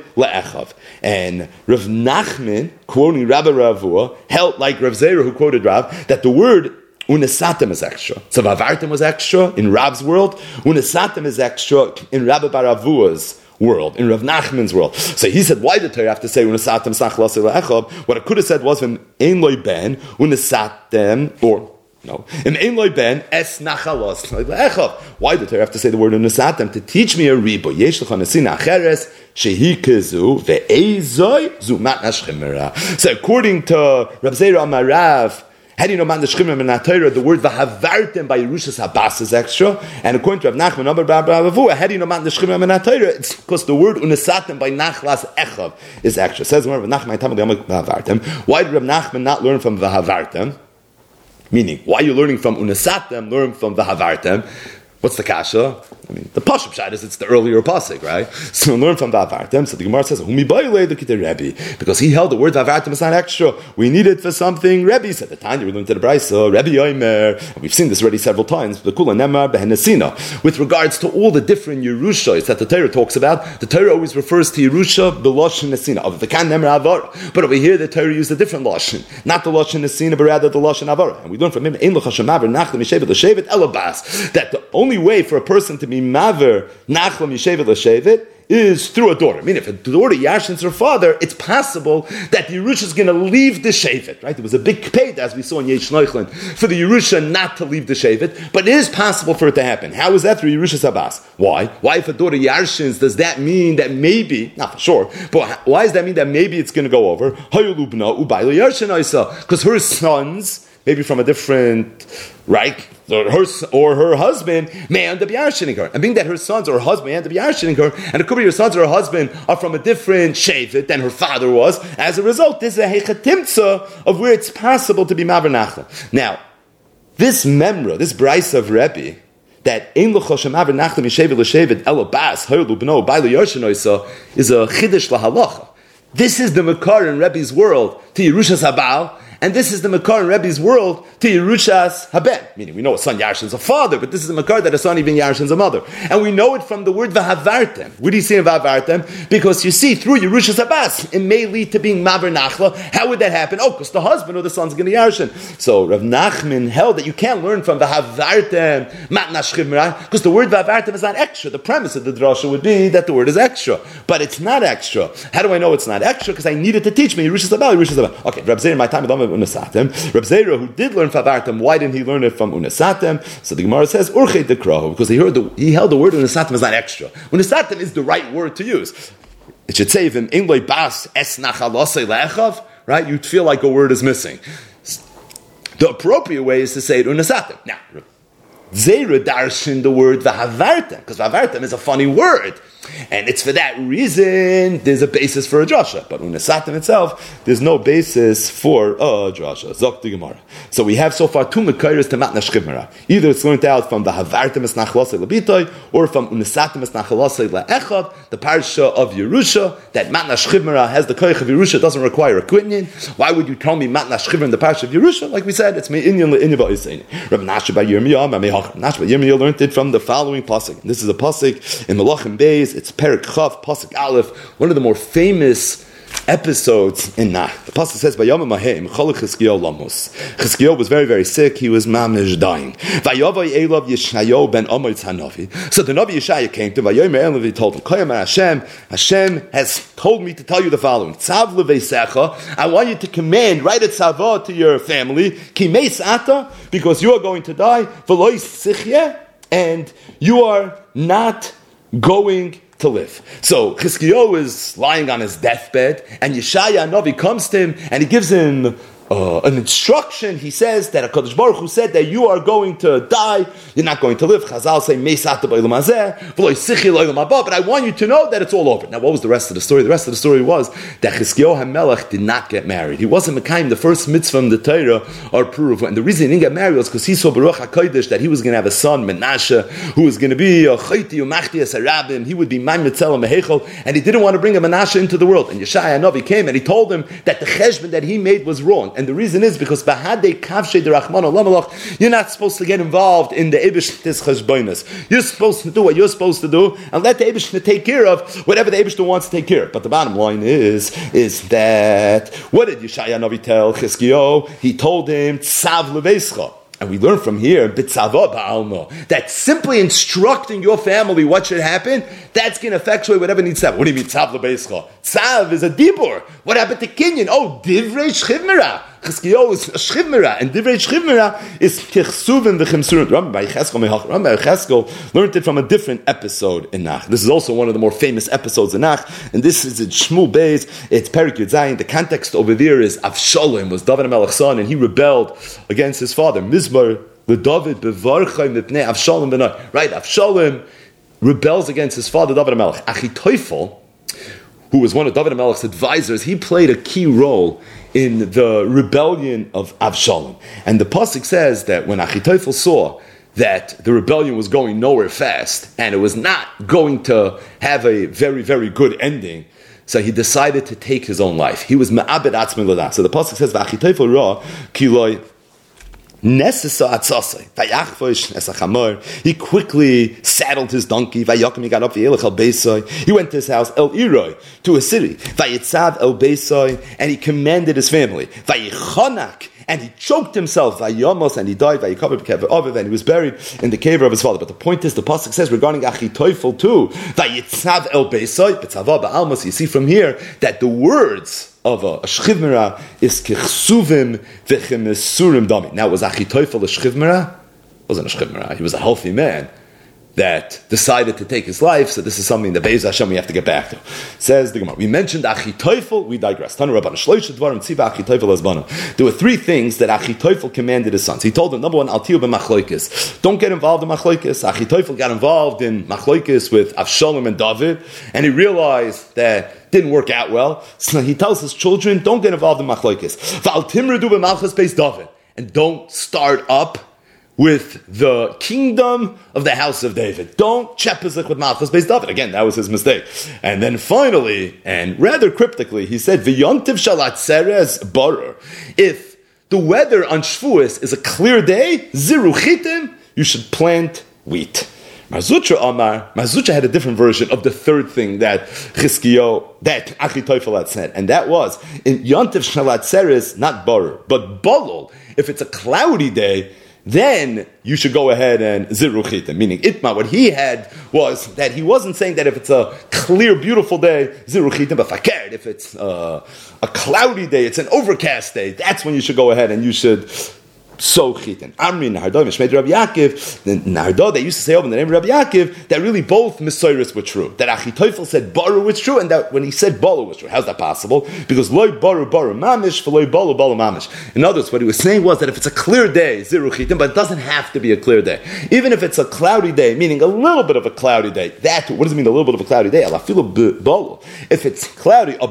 Rav Nachman, quoting Rabbi Ravua, held like Rav Zera, who quoted Rav, that the word unesatem is extra. So vavartem was extra in Rav's world. Unesatem is extra in Rabbi Baravua's world, in Rav Nachman's world. So he said, why did Torah have to say unesatem sachlase le'echav? What it could have said was an ein loy ben unesatem, or no. In ein loy ben es nachalos le'echav. Why did I have to say the word unesatem? To teach me a ribo. Yesh l'cha nesina acheres shehi kezu ve'ezoi zu matna shchimera. So according to Reb Zera Amarav, how do you know matna shchimera in Torah? The word v'havartem by Yerushas Habas is extra. And according to Rav Nachman, how do you know matna shchimera in Torah? It's because the word unesatem by Nachlas echav is extra. It says Rav Nachman, why did Rav Nachman not learn from v'havartem? Meaning, why are you learning from unesatem, learn from v'havartem? What's the kasha? I mean, the pashup shad is it's the earlier pasuk, right? So learn from v'havartem. So the Gemara says, because he held the word v'havartem is not extra. We need it for something. Rebbe said, the time we learned to the Brisa, Rebbe Yomer, and we've seen this already several times, with regards to all the different Yerushas that the Torah talks about. The Torah always refers to Yerusha, B'loshin Nesina, of the Kan Nemer Avar. But over here, the Torah used a different Loshin, not the Loshin Nesina, but rather the Loshin Avar. And we learn from him, that the only way for a person to be maver nachlam yeshevet l'shevet is through a daughter. I mean, if a daughter yarshins her father, it's possible that the Yerusha is going to leave the shevet, right? There was a big paid, as we saw in Yesh Neuchlin, for the Yerusha not to leave the shevet, but it is possible for it to happen. How is that through Yerusha Sabas? Why? Why if a daughter yarshins, does that mean that maybe, not for sure, but why does that mean that maybe it's going to go over? Because her sons, maybe from a different, right? Or her husband may end up yarshining her. And being that her sons or her husband may end up yarshining her, and it could be her sons or her husband are from a different shevet than her father was, as a result, this is a hechatimtza of where it's possible to be maver nachla. Now, this memra, this brisa of Rebbe, that ein l'choshem maver nachla mishevet l'shevet elobas haylu b'no b'aylu yarshinoisa, is a chiddush lahalacha. This is the makar in Rebbe's world to Yerushas Habal, and this is the makar in Rebbe's world to Yerushas Haben. Meaning, we know a son yarshins a father, but this is a makar that a son even yarshins a mother. And we know it from the word v'havartem. What do you see in v'havartem? Because you see, through Yerushas Habas, it may lead to being maver nachla. How would that happen? Oh, because the husband or the son's going to yarshin. So Rav Nachman held that you can't learn from v'havartem matna shchimra, because the word v'havartem is not extra. The premise of the drasha would be that the word is extra, but it's not extra. How do I know it's not extra? Because I needed to teach me Yerushas Habal. Okay, Reb Zera, my time unesatem. Reb Zera, who did learn favartem, why didn't he learn it from unesatem? So the Gemara says urchei dekrahu, because he held the word unesatem is not extra. Unesatem is the right word to use. It should say even in loy bas es nachalosei le'echav, right? You'd feel like a word is missing. The appropriate way is to say it unesatem. Now, Zera darshan the word v'havartem, because v'havartem is a funny word. And it's for that reason there's a basis for a drasha. But unesatim itself, there's no basis for a drasha. Zok the Gemara. So we have so far two mekayres to matna shchivmera. Either it's learned out from the havartem es nachlasei lebitoy, or from unesatim es nachlasei le'echad, the parsha of Yerusha, that matna shchivmera has the koyach of Yerusha, doesn't require a quinyan. Why would you tell me matna shchivmera in the parsha of Yerusha? Like we said, it's me'inyan le'inyan ba'isayni. Rabbi Nasha bar Yirmiyah, Nasha bar Yirmiyah learned it from the following pasuk. This is a pasuk in Melachim Beis. It's Perik Chav, Pasuk Aleph, one of the more famous episodes in Nach. The pasuk says, "Vayom Mahem Cholach Chizkiyahu Lamos." Chizkiyahu was very, very sick. He was mamish dying. Vayavay Elav Yeshayahu ben Amoitz Hanavi. So the Navi Yeshaya came to Vayomer Elav. He told him, "Koyamar Hashem, Hashem has told me to tell you the following: Tzav leveisecha. I want you to command, write a tzavah to your family, ki meis ata, because you are going to die. V'lo yisichye, and you are not going to live." So Chizkiyahu is lying on his deathbed, and Yeshaya Navi comes to him and he gives him an instruction. He says that HaKadosh Baruch Hu said that you are going to die, you're not going to live. Chazal say, but I want you to know that it's all over. Now, what was the rest of the story? The rest of the story was that Chizkiyahu HaMelech did not get married. He wasn't Mekayim, the first mitzvah in the Torah or Puruv. And the reason he didn't get married was because he saw Baruch HaKodesh that he was going to have a son, Menashe, who was going to be a Chayti Umachti as a Rabbin. He would be Maim Mitzel Mehechel, and he didn't want to bring a Menashe into the world. And Yeshaya Navi came and he told him that the cheshbon that he made was wrong. And the reason is because Bahadei Kavshei Derachman Olamalach, you're not supposed to get involved in the Eibishter's cheshbonos. You're supposed to do what you're supposed to do and let the Eibishter take care of whatever the Eibishter wants to take care of. But the bottom line is that what did Yeshaya Navi tell Chizkiyahu? He told him Tzav leveischa. And we learn from here, B'tzava ba'alma, that simply instructing your family what should happen, that's going to effectuate whatever needs to happen. What do you mean, Tzav lebeischa? Tzav is a dibur. What happened to Kinyan? Oh, divrei shchivmera. Chizkiyahu is shchivmera, and divrei shchivmera is kichsuvim v'chimsurun. Rabbi Yecheskel learned it from a different episode in Nach. This is also one of the more famous episodes in Nach, and this is in Shmuel Beis. It's Perik Yud Zayin. The context over there is Avshalom was David HaMelech's son, and he rebelled against his father. Mizmar l'David bevarchai mipnei Avshalom b'nai. Right, Avshalom rebels against his father David HaMelech. Achitophel, who was one of David HaMelech's advisors, he played a key role in the rebellion of Avshalom. And the pasuk says that when Achitophel saw that the rebellion was going nowhere fast and it was not going to have a very, very good ending, so he decided to take his own life. He was ma'abed atzmei l'dah. So the pasuk says, "V'Achitophel ra kiloi." He quickly saddled his donkey. He got up. He went to his house, El Iroi, to a city. And he commanded his family. And he choked himself, and he died, and he was buried in the cave of his father. But the point is, the pasuk says regarding Achitophel too, you see from here that the words of a shchivmera is kichsuvim v'chimesurim dami. Now, was Achitophel a shchivmera? Wasn't a shchivmera. He was a healthy man that decided to take his life. So this is something that Be'ez Hashem we have to get back to. Says the Gemara. We mentioned Achitophel, we digress. There were three things that Achitophel commanded his sons. He told them, number one, Al tiyu b'machloikis. Don't get involved in machloikis. Achitophel got involved in machloikis with Avshalom and David, and he realized that didn't work out well. So he tells his children, don't get involved in machloikis. V'al timrudu b'malchus beis David. And don't start up with the kingdom of the house of David. Don't chepizich with Malchus Beis David. Again, that was his mistake. And then finally, and rather cryptically, he said, V'yontiv shalat seres barer. If the weather on Shavuos is a clear day, ziru chitim, you should plant wheat. Marzucha had a different version of the third thing that Achitophel had said, and that was, in Yontiv shalat seres, not barer, but bolol. If it's a cloudy day, then you should go ahead and ziruchita. Meaning, Itma, what he had was that he wasn't saying that if it's a clear, beautiful day, ziruchita, but fakir, if it's a cloudy day, it's an overcast day, that's when you should go ahead and you should so chitin. Amri Nahardoi Mishmei Rabbi Yaakov. The Nahardoi, they used to say over the name of Rabbi Yaakov that really both Mesiris were true. That Achitophel said Baru was true, and that when he said Balu was true. How's that possible? Because Loi Baru Mamish, for Loi Balu Mamish. In other words, what he was saying was that if it's a clear day, Ziru chitin, but it doesn't have to be a clear day. Even if it's a cloudy day, meaning a little bit of a cloudy day, what does it mean a little bit of a cloudy day? If it's cloudy, but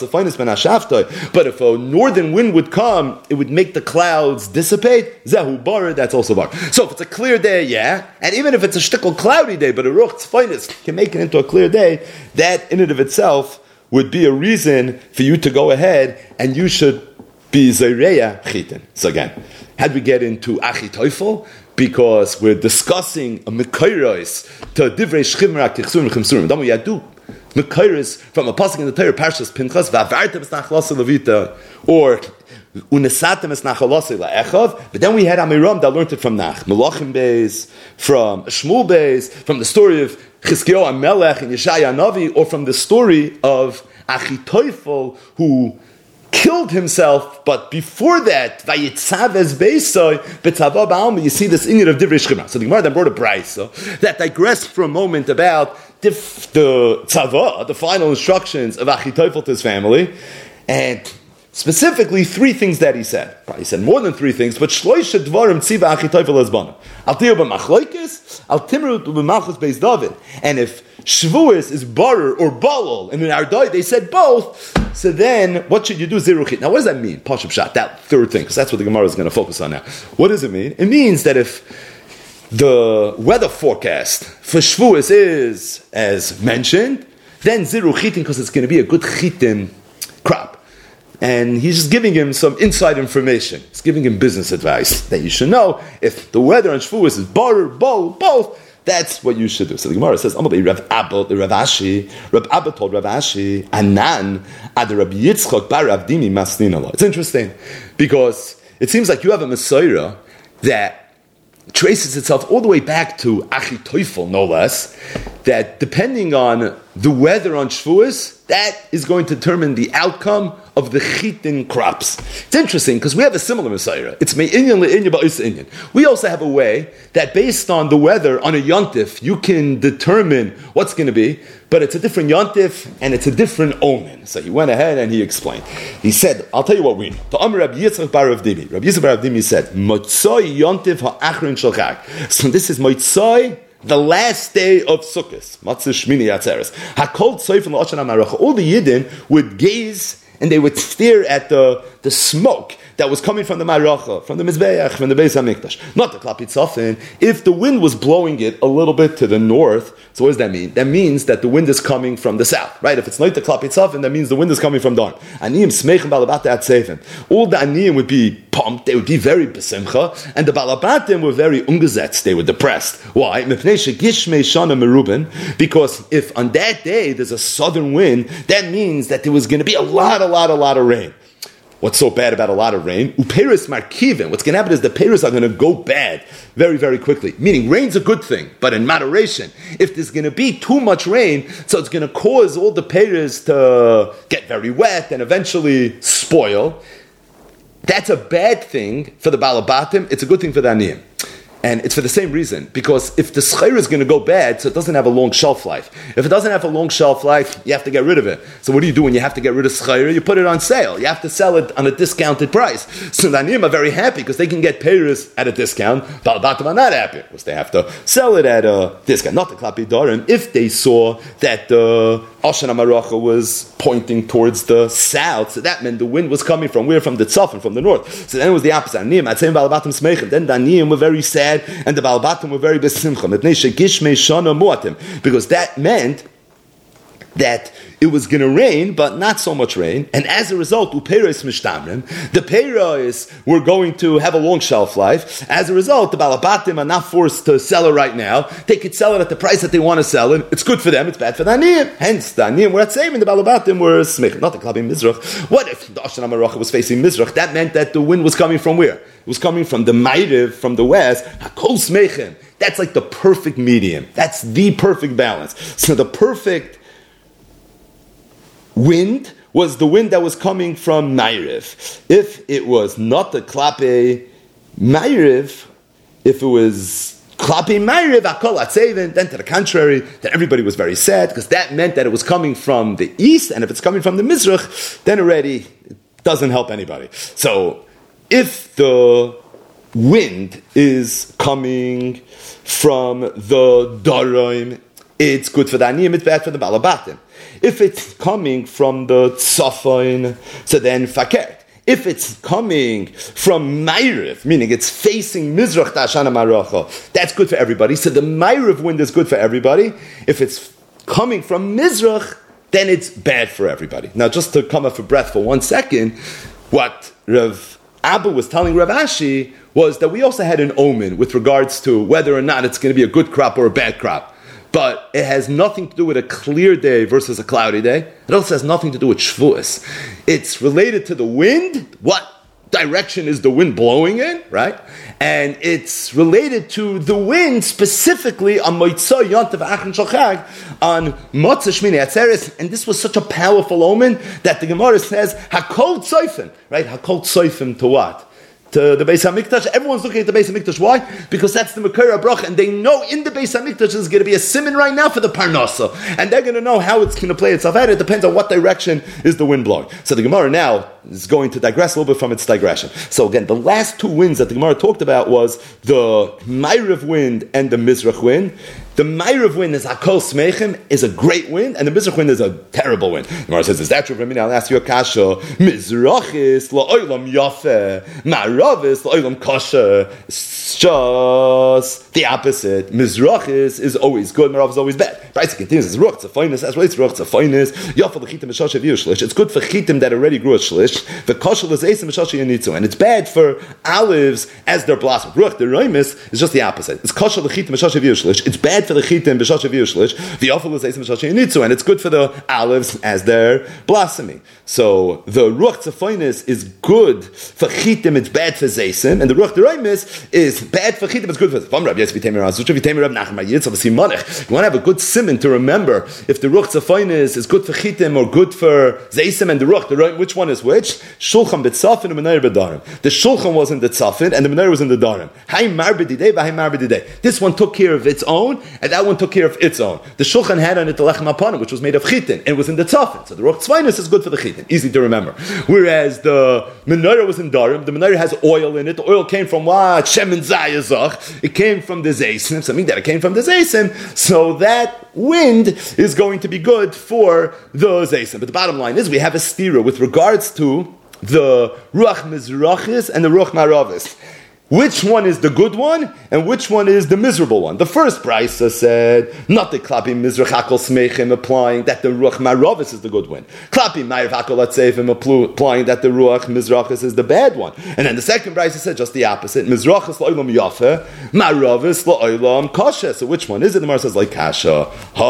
if a northern wind would come, it would make the clouds dissipate. Zehu bar, that's also bar. So if it's a clear day, yeah, and even if it's a shtickle cloudy day, but a ruch tzfainis can make it into a clear day, that in and of itself would be a reason for you to go ahead and you should be zayreya chitin. So again, had we get into Achitophel, because we're discussing a mekayros to divrei shchimra tichsurim chimsurim. Then we had to mekayros from a pasuk in the Torah, Parshas Pinchas, va'avartem es nachlasa levita, or unesatem es nachlasa la'echav. But then we had Amiram that learned it from Melachim Beis, from Shmuel Beis, from the story of Chizkiyahu HaMelech and Yeshaya Navi, or from the story of Achitophel who killed himself, but before that, vayitzav es beisoy b'tzava ba'alma. You see this inyan of divrei shchima. So the Gemara then brought a brayso that digressed for a moment about the tzava, the final instructions of Achitophel to his family, and specifically 3 things that he said. He said more than 3 things, but shloisha dvarim tziva Achitophel ezbana. Al tiyu b'machloikis, al timru b'malchus beis David. And if Shavuos is barer or balol, and in our day they said both, so then what should you do? Ziruchit. Now what does that mean? Pashup Shat, that third thing, because that's what the Gemara is going to focus on now. What does it mean? It means that if the weather forecast for Shavuos is as mentioned, then Ziruchitin, because it's going to be a good chitin crop. And he's just giving him some inside information. He's giving him business advice that you should know. If the weather on Shavuos is barer, balol, both, that's what you should do. So the Gemara says, Rav Abba told Rav Ashi, Anan, ad Rabbi Yitzchak bar Rav Dimi masnin Allah. It's interesting, because it seems like you have a Messiah that traces itself all the way back to Achitophel, no less, that depending on the weather on Shavuos, that is going to determine the outcome of the chitin crops. It's interesting because we have a similar Messiah. It's me'inyan le'inyan ba'is inyan. We also have a way that based on the weather on a yontif, you can determine what's going to be, but it's a different yontif and it's a different omen. So he went ahead and he explained. He said, I'll tell you what we know. The Amr Rabbi Yitzchak bar Rav Dimi. Rabbi Yitzchak bar Rav Dimi said, Motzoi yontif ha'achrin shel Chag. So this is Motzoi, the last day of Sukkot, Matzah Shmini Atzeres. Hakol Tzoyf and La'ashan HaMaracha. All the Yidden would gaze and they would stare at the smoke that was coming from the Maracha, from the Mizbeach, from the Beis HaMikdash. Not the Klapit Sofin. If the wind was blowing it a little bit to the north, so what does that mean? That means that the wind is coming from the south, right? If it's not the Klapit Sofin, that means the wind is coming from Don. Aniyim Smeichim Balabata Atzefen. All the Aniyim would be pumped, they would be very besimcha, and the Balabatim were very ungesetzt, they were depressed. Why? Because if on that day there's a southern wind, that means that there was going to be a lot of rain. What's so bad about a lot of rain? Uperis markivin. What's going to happen is the peris are going to go bad very, very quickly. Meaning, rain's a good thing, but in moderation. If there's going to be too much rain, so it's going to cause all the peris to get very wet and eventually spoil. That's a bad thing for the Balabatim. It's a good thing for the Aniyim. And it's for the same reason, because if the schayr is going to go bad, so it doesn't have a long shelf life. If it doesn't have a long shelf life, you have to get rid of it. So what do you do when you have to get rid of schayr? You put it on sale. You have to sell it on a discounted price. So the Aniyim are very happy because they can get peiros at a discount. Balabatim are not happy because they have to sell it at a discount. Not the Klapi Dorim. If they saw that the Oshan HaMaracha was pointing towards the south, so that meant the wind was coming from where? From the tzaf and from the north. So then it was the opposite. Aniyim, I'd say Balabatim Smeichim. Then the Aniyim were very sad, and the Balabatim were very besimcha. Because that meant that it was going to rain, but not so much rain, and as a result, upeiros mishtamrim, the peiros were going to have a long shelf life. As a result, the Balabatim are not forced to sell it right now. They could sell it at the price that they want to sell it. It's good for them, it's bad for the Aniyim. Hence, the Aniyim were at same, and the Balabatim were smich, not the Klabim Mizrach. What if the Oshan HaMaracha was facing Mizrach? That meant that the wind was coming from where? It was coming from the Ma'ariv, from the west. Hakol smeichim. That's like the perfect medium. That's the perfect balance. So the perfect wind was the wind that was coming from Ma'ariv. If it was not the Klape Ma'ariv, if it was Klapi Ma'ariv, Akol Atzevin, then to the contrary, that everybody was very sad, because that meant that it was coming from the east, and if it's coming from the Mizrach, then already it doesn't help anybody. So, if the wind is coming from the Daraim, it's good for the Aniyim, it's bad for the Balabatim. If it's coming from the Tzafain, so then Fakert. If it's coming from Ma'ariv, meaning it's facing Mizrach Tashana Maracha, that's good for everybody. So the Ma'ariv wind is good for everybody. If it's coming from Mizrach, then it's bad for everybody. Now, just to come up for breath for 1 second, what Rav Abba was telling Rav Ashi was that we also had an omen with regards to whether or not it's going to be a good crop or a bad crop. But it has nothing to do with a clear day versus a cloudy day. It also has nothing to do with Shavuos. It's related to the wind. What direction is the wind blowing in, right? And it's related to the wind specifically on Moitzah Yontav Achron Shal on Motzah Shmini Atzeres. And this was such a powerful omen that the Gemara says, Hakol Tzoifim, right? Hakol Tzoifim to what? To the Beis HaMikdash. Everyone's looking at the Beis HaMikdash. Why? Because that's the Makara Bracha, and they know in the Beis HaMikdash is going to be a simon right now for the Parnasa, and they're going to know how it's going to play itself out. It depends on what direction is the wind blowing. So the Gemara now is going to digress a little bit from its digression. So again, the last two winds that the Gemara talked about was the Ma'ariv wind and the Mizrach wind. The Ma'ariv wind is Hakol Smechim, is a great wind, and the Mizrach wind is a terrible wind. The Gemara says, is that true for me? I'll ask you a kasha. Mizrachis la'olam yafeh, Ma'aravis la'olam kasha. It's just the opposite. Mizrachis is always good, Ma'arav is always bad. Right? It continues, it's ruch, it's a fineness, as well, it's ruch, it's a fineness. Yafeh l'chitim b'shasha v'yu shlish. It's good for chitim that already grew a shlish. The kasha l'zeisim b'shasha yanitzu. And it's bad for olives as they're blossoming. Ruch, the raimis, is just the opposite. It's kasha l'chitim b'shasha v'yu shlish. It's bad for the chitim b'shasha v'yu shlish. The yafeh l'zeisim b'shasha yanitzu. And it's good for the olives as they're blossoming. So the ruch tzafainis is good for chitim, it's bad for zeisim, and the ruch deraimis is bad for chitim, it's good for zeisim. You want to have a good simon to remember if the ruch tzafainis is good for chitim or good for zeisim, and the ruch deraim, which one is which? Shulchan b'tzafin and menayer b'darim. The shulchan was in the tzafin and the menayer was in the darim. Hay mar b'didei v'hay mar b'didei. This one took care of its own, and that one took care of its own. The shulchan had on it the lechem apanim, which was made of chitin, and it was in the tzafin. So the ruch tzafainis is good for the chitin. Easy to remember. Whereas the menorah was in Darim, the menorah has oil in it. The oil came from what? Shemen Zayazach. It came from the Zaysim. Something that it came from the Zaysim. So that wind is going to be good for the Zaysim. But the bottom line is we have a stira with regards to the Ruach Mizrachis and the Ruach Maravis. Which one is the good one, and which one is the miserable one? The first brisa said, not the Klapi Mizrach Hakol Smechim, applying that the Ruach Maravis is the good one. Klapi Ma'ariv Hakol Atzevim, applying that the Ruach Mizrachis is the bad one. And then the second brisa said just the opposite. Mizrachis la'olam yafeh, Maravis la'olam kasha. So which one is it? The Gemara says like kasha.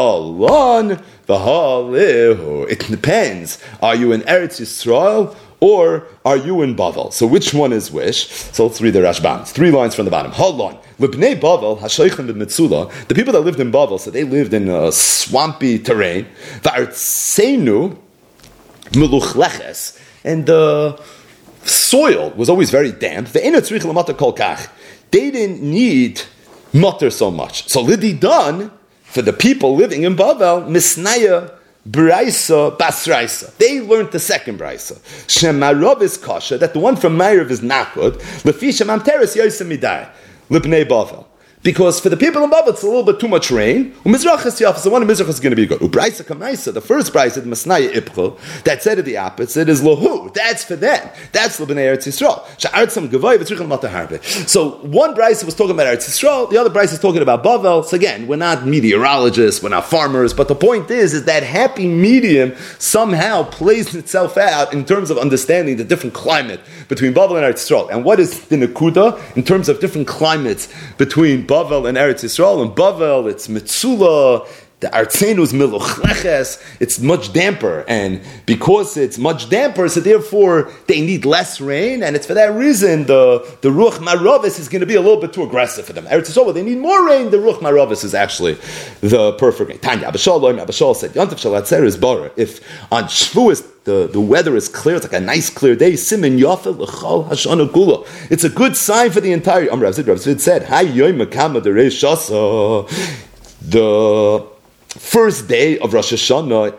Halon v'halihu. It depends. Are you in Eretz Yisrael? Or are you in Bavel? So which one is which? So let's read the Rashbam. It's 3 lines from the bottom. Hold on. L'bnei Bavel, ha'shoichem b'metzula, the people that lived in Bavel, so they lived in a swampy terrain. Va'artseinu meluchleches, and the soil was always very damp. Ve'ena tzrich l'mata kol kach. They didn't need mutter so much. So lididan, for the people living in Bavel, misnaya Braisa Basraisa. They learned the second Braisa. Shemarav is kasha, that the one from Ma'ariv is not good. Lefisha Mamteres Yosem Midai. Lipnei Bavel. Because for the people in Bavel, it's a little bit too much rain. Umizrachas Yaf, so one in Mizrach is going to be good. Ubraisa Kamaisa, the first Braisa, the Masnaya Ipchel, that said of the opposite is Lahu. That's for them. That's L'bnei Eretz Yisrael. Sha'artzam Gavai v'tzrichel Mata Harbe. So one Braisa was talking about Eretz Yisrael, the other Braisa is talking about Bavel. So again, we're not meteorologists, we're not farmers, but the point is that happy medium somehow plays itself out in terms of understanding the different climate between Bavel and Eretz Yisrael. And what is the Nakuda in terms of different climates between Bavel and Eretz Yisrael? In Bavel, it's Metzula, The Artzenus Miluchleches, it's much damper, and because it's much damper, so therefore they need less rain, and it's for that reason the Ruach Maravis is going to be a little bit too aggressive for them. Eretz Yisrael, they need more rain, the Ruach Maravis is actually the perfect rain. Tanya, Abishal said, Yontav Shalatzer is Bara. If on Shavuos the weather is clear, it's like a nice clear day, Simen Yafel L'chol Hashana Kula. It's a good sign for the entire, Rav Zid said, Hay Yoim Makama Derei Shasa, the first day of Rosh Hashanah,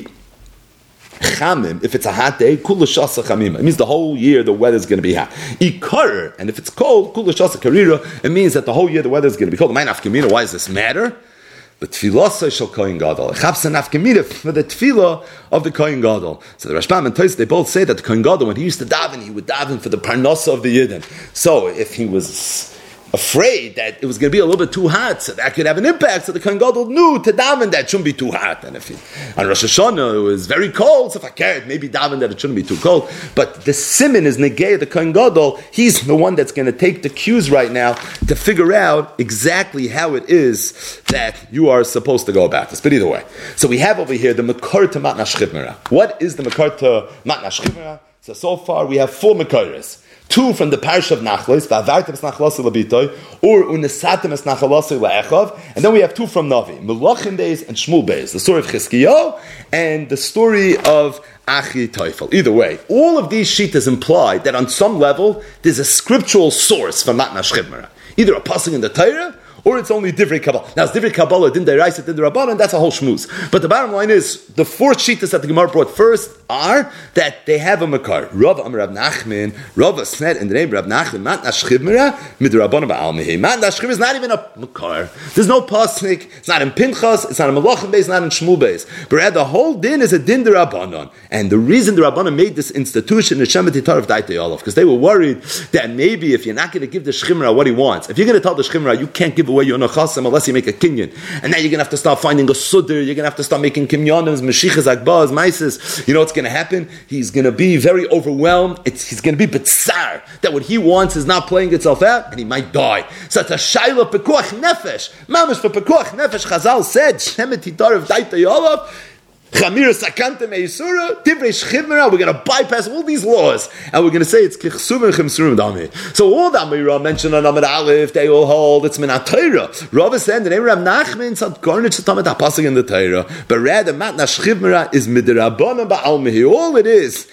Chamim, if it's a hot day, Kula Shasa Chamim. It means the whole year the weather is going to be hot. Ikar, and if it's cold, Kula Shasa Karira, it means that the whole year the weather is going to be cold. Why does this matter? The tefillah shel Kohen Gadol. Chavsa nafkamina for the tefillah of the Kohen Gadol. So the Rashbam and Tos, they both say that the Kohen Gadol, when he used to daven, he would daven for the parnasa of the Yidden. So if he was afraid that it was going to be a little bit too hot, so that could have an impact. So the Kohen Gadol knew to daven that it shouldn't be too hot. And if on Rosh Hashanah it was very cold, so if I cared, maybe daven that it shouldn't be too cold. But the siman is negay, the Kohen Gadol. He's the one that's going to take the cues right now to figure out exactly how it is that you are supposed to go about this. But either way, so we have over here the Makar to Matna Shchivmera. What is the Makar to Matna Shchivmera? So far we have 4 Makaris. 2 from the parish of Nachlos, Va'avartem es Nachlosei Labitoi, or Unesatem es Nachlosei La'echav, and then we have 2 from Navi, Melachim Beis and Shmuel Beis, the story of Chizkiyahu and the story of Achi Teufel. Either way, all of these shittas imply that on some level there's a scriptural source for Matna Shchivmera, either a pasuk in the Torah, or it's only Divrei Kabbalah. Now, it's Divrei Kabbalah, Din Deiraisa, Din Rabbanan, that's a whole shmooze. But the bottom line is, the 4 shittas that the Gemara brought first are that they have a makar. Rav Amar Rav Nachman, Rav said in the name of Rav Nachman, Matna Shchivmera, Midrabbanan Ba'al Mehi. Matna Shchivmera is not even a makar. There's no pasnik, it's not in Pinchas, it's not in Melachim Beis, it's not in Shmuel Beis. But rather, the whole din is a Din Derabbanan. And the reason the Rabbanan made this institution is Shemet Yitar of Daitei Olav, because they were worried that maybe if you're not going to give the Shchivmera what he wants, if you're going to tell the Shchivmera you can't give away your Nechasim unless you make a kinyan, and now you're going to have to start finding a sudder, you're going to have to start making kinyanim, Meshichas, Akbaz, Maisis, you know what's going to happen? He's going to be very overwhelmed, he's going to be bitzar, that what he wants is not playing itself out, and he might die. So it's a shayla pekuach nefesh, mamish for pekuach nefesh, Chazal said, Shemet Yitar of Daitei Olav, Chamira Sakanta Meisura, Divrei Shchivmera, we're going to bypass all these laws, and we're going to say it's Kichsum and Chimsurim Dami. So all the Amira mentioned on Amid Aleph, they all hold, it's Minat Torah. Rav said, the name of Rav Nachman, it's not Garnich to Tamat HaPasuk in the Torah, but rather Matna Shchivmera is Midrabbanan Ba'al Mehi. All it is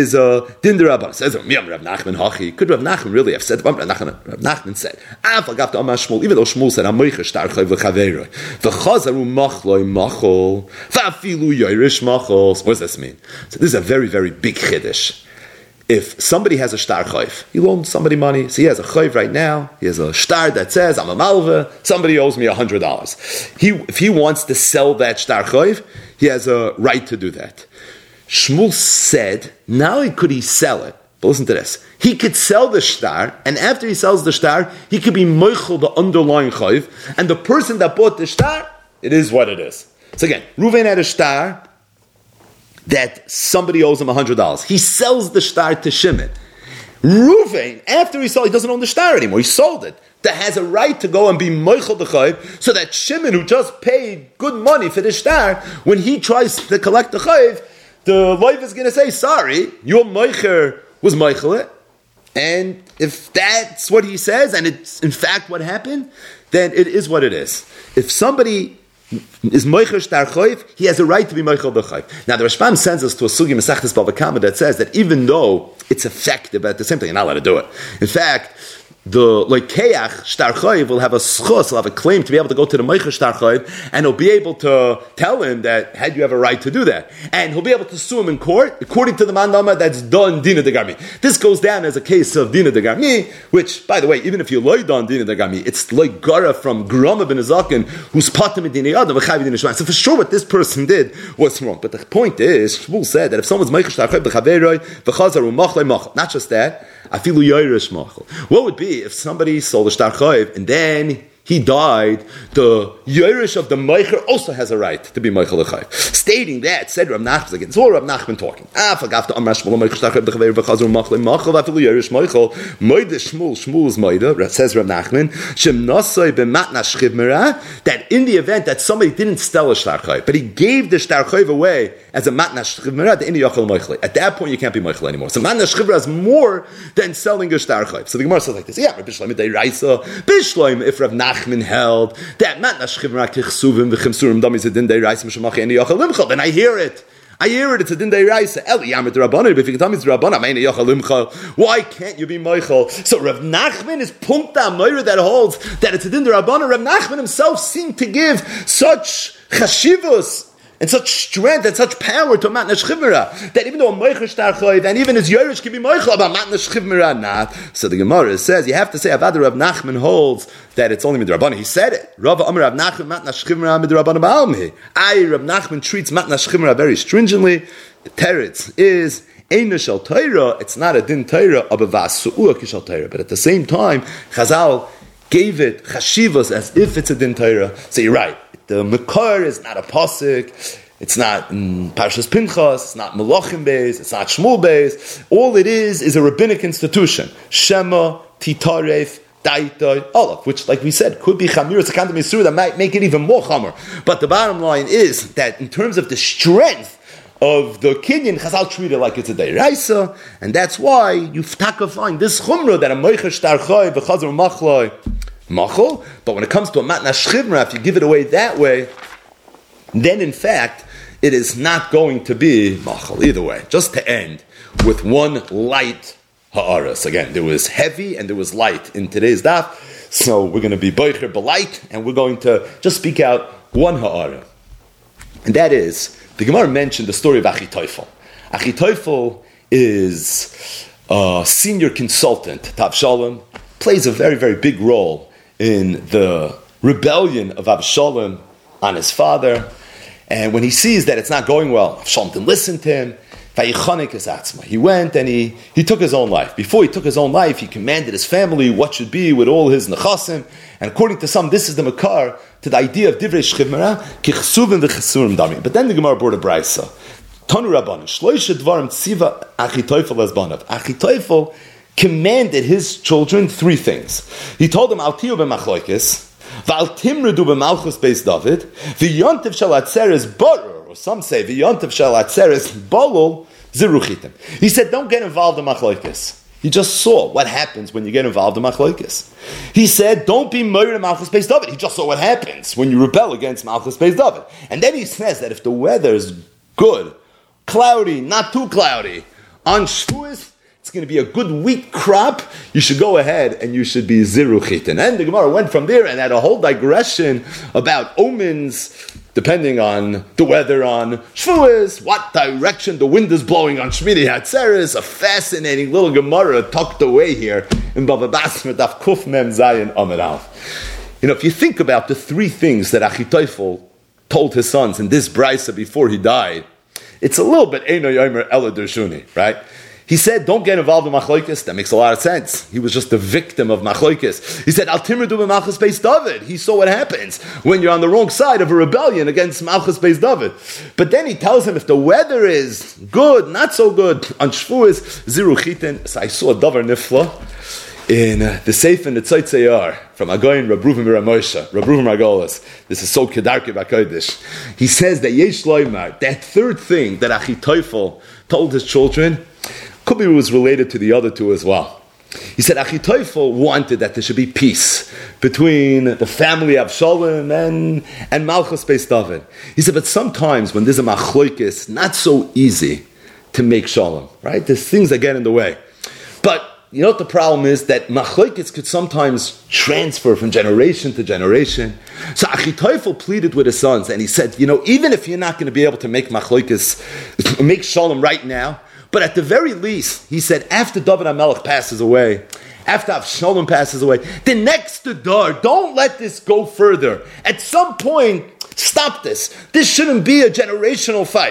a Din Derabbanan. Says Rav Nachman Hachi. Could Rav Nachman really have said? Rav Nachman said, Afal Gavta Amar Shmuel, even though Shmuel said, Amoicha Shtar Chayv L'Chaveiroi, V'chazaru Machloi Machol, V'afilu Yoirish Machos. What does this mean? So this is a very, very big chiddush. If somebody has a shtar chayv, he loaned somebody money, so he has a chayv right now, he has a shtar that says, I'm a malva, somebody owes me $100. If he wants to sell that shtar chayv, he has a right to do that. Shmuel said, not only could he sell it, but listen to this, he could sell the shtar, and after he sells the shtar, he could be moichel the underlying chayv, and the person that bought the shtar, it is what it is. So again, Ruvain had a shtar that somebody owes him $100. He sells the shtar to Shimon. Ruvain, after he sold, he doesn't own the shtar anymore. He sold it. That has a right to go and be moichel the chayv, so that Shimon, who just paid good money for the shtar, when he tries to collect the chayv, the loiv is going to say, sorry, your moicher was moichel it. And if that's what he says, and it's in fact what happened, then it is what it is. If somebody is moicher shtar chayv, he has a right to be moichel the chayv. Now the Rashbam sends us to a sugi Masechtas Bava Kama that says that even though it's effective, at the same time you're not allowed to do it. In fact, the Loikeach Shtar Chayv will have a schus, will have a claim to be able to go to the Meicher Shtar Chayv, and he'll be able to tell him that, had you have a right to do that? And he'll be able to sue him in court, according to the Mandama, that's done Dina de Garmi. This goes down as a case of Dina de Garmi, which, by the way, even if you loy on Dina de Garmi, it's like Gara from Grama ben Azakin, who's patim in Dina Yadam, v'chavi Dina Shemai. So for sure what this person did was wrong. But the point is, Shmuel said that if someone's Meicher Shtar Chayv, v'chaveroi, v'chazaru machloi machal. Not just that, afilu yoirish machal. What would be if somebody sold a shtar chayv and then he died, the Yerush of the Meicher also has a right to be Meichel L'chayv. Stating that, said Rav Nachman again. It's all Rav Nachman talking. Shmuel is Moida, says Rav Nachman, that in the event that somebody didn't sell a Shtar Chayv, but he gave the Shtar Chayv away as a Matna Shchivmera, the Inni Yochel Meichel. At that point, you can't be Meichel anymore. So Matna Shchivmera is more than selling a Shtar Chayv. So the Gemara says like this, yeah, Bishloim Deiraisa, Bishloim, if Rav Nachman held that Matna Shchivmera Kichsuvim v'Chimsurim Dami Zedin Deiraisa Mishamachi Inni Yochel Limchel, then I hear it. It's a din deiraisa. Eli yamet rabbanon. If you can tell me it's rabbanon, I mean yochalimcha. Why can't you be Michael? So Rav Nachman is punkta moira that holds that it's a din rabbanon. Rav Nachman himself seemed to give such chashivus and such strength and such power to Matna Shchivmera that even though a Meicher Shtar Chayv and even his Yerush can be Meichel, but Matna Shchivmera not. So the Gemara says you have to say Avad Rav Nachman holds that it's only midrabanan. He said it. Rav Amar Rav Nachman Matna Shchivmera midrabanan ba'almi. Rav Nachman treats Matna Shchivmera very stringently. The teretz is Eina Shel Torah. It's not a din Torah, but v'asu'ua kishal Torah. But at the same time, Chazal gave it chashivas as if it's a din Torah. So you're right. The Mekar is not a pasuk. It's not Parshas Pinchas. It's not Melachim Beis. It's not Shmuel Beis. All it is a rabbinic institution. Shema, Titaref, Daitoi, Olav, which, like we said, could be Chamir. It's a kind of Misur that might make it even more Chamor. But the bottom line is that in terms of the strength of the Kinyan, Chazal treat it like it's a Deiraisa, and that's why you find this Chumrah that a Meicher Shtar Chayv, a Chazar Machloi, Machol, but when it comes to a Matna Shchivmera, if you give it away that way, then in fact, it is not going to be Machol either way. Just to end with one light ha'aras. Again, there was heavy and there was light in today's daf, so we're going to be Boicher B'light, and we're going to just speak out one ha'ara. And that is, the Gemara mentioned the story of Achitophel. Achitophel is a senior consultant to Avshalom, plays a very, very big role in the rebellion of Avshalom on his father. And when he sees that it's not going well, Avshalom didn't listen to him. He went and he took his own life. Before he took his own life, he commanded his family what should be with all his nechasim. And according to some, this is the makar to the idea of divrei shchivmera, kichsuvim v'chesurim dami. But then the Gemara brought a brayso. Tanu Rabbanan, shloisha dvarim tziva Achitophel as banav. Achitophel commanded his children three things. He told them, Al tiyu b'machloikis, v'al timredu b'malchus beis David, v'yontiv shel atzeres borur, or some say, v'yontiv shel atzeres bolul ziruchitim. He said, don't get involved in machloikis. He just saw what happens when you get involved in machloikis. He said, don't be murdered in malchus beis David. He just saw what happens when you rebel against malchus beis David. And then he says that if the weather is good, cloudy, not too cloudy, on Shavuos, it's going to be a good wheat crop, you should go ahead and you should be ziruchit. And then the Gemara went from there and had a whole digression about omens, depending on the weather on Shavuos, what direction the wind is blowing on Shmini Hatzeres, a fascinating little Gemara tucked away here in Bava Basra Daf Kuf Mem Zayin Amud Aleph. You know, if you think about the three things that Achitophel told his sons in this brisa before he died, it's a little bit Eino Yomer Ela Dershuni, right? He said, don't get involved in Machloikis. That makes a lot of sense. He was just a victim of Machloikis. He said, Al Timredu b'Malchus Beis David. He saw what happens when you're on the wrong side of a rebellion against Malchus Beis David. But then he tells him, if the weather is good, not so good, on Shavuos, Ziruchitin. So I saw a Davar Nifla in the Sefer Netzot Zayar from Agoyin Reb Reuven Moshe, Reb Reuven Margolis. This is so Kedarke B'Kodesh. He says that Yesh Loimar, that third thing that Achitophel told his children, could be was related to the other two as well. He said Achitophel wanted that there should be peace between the family of Avshalom and Malchus Beis David. He said, but sometimes when there's a machloikis, not so easy to make shalom, right? There's things that get in the way. But you know what the problem is? That machloikis could sometimes transfer from generation to generation. So Achitophel pleaded with his sons and he said, you know, even if you're not going to be able to make machloikis, make shalom right now, but at the very least, he said, after David HaMelech passes away, after Avshalom passes away, the next door, don't let this go further. At some point, stop this. This shouldn't be a generational fight.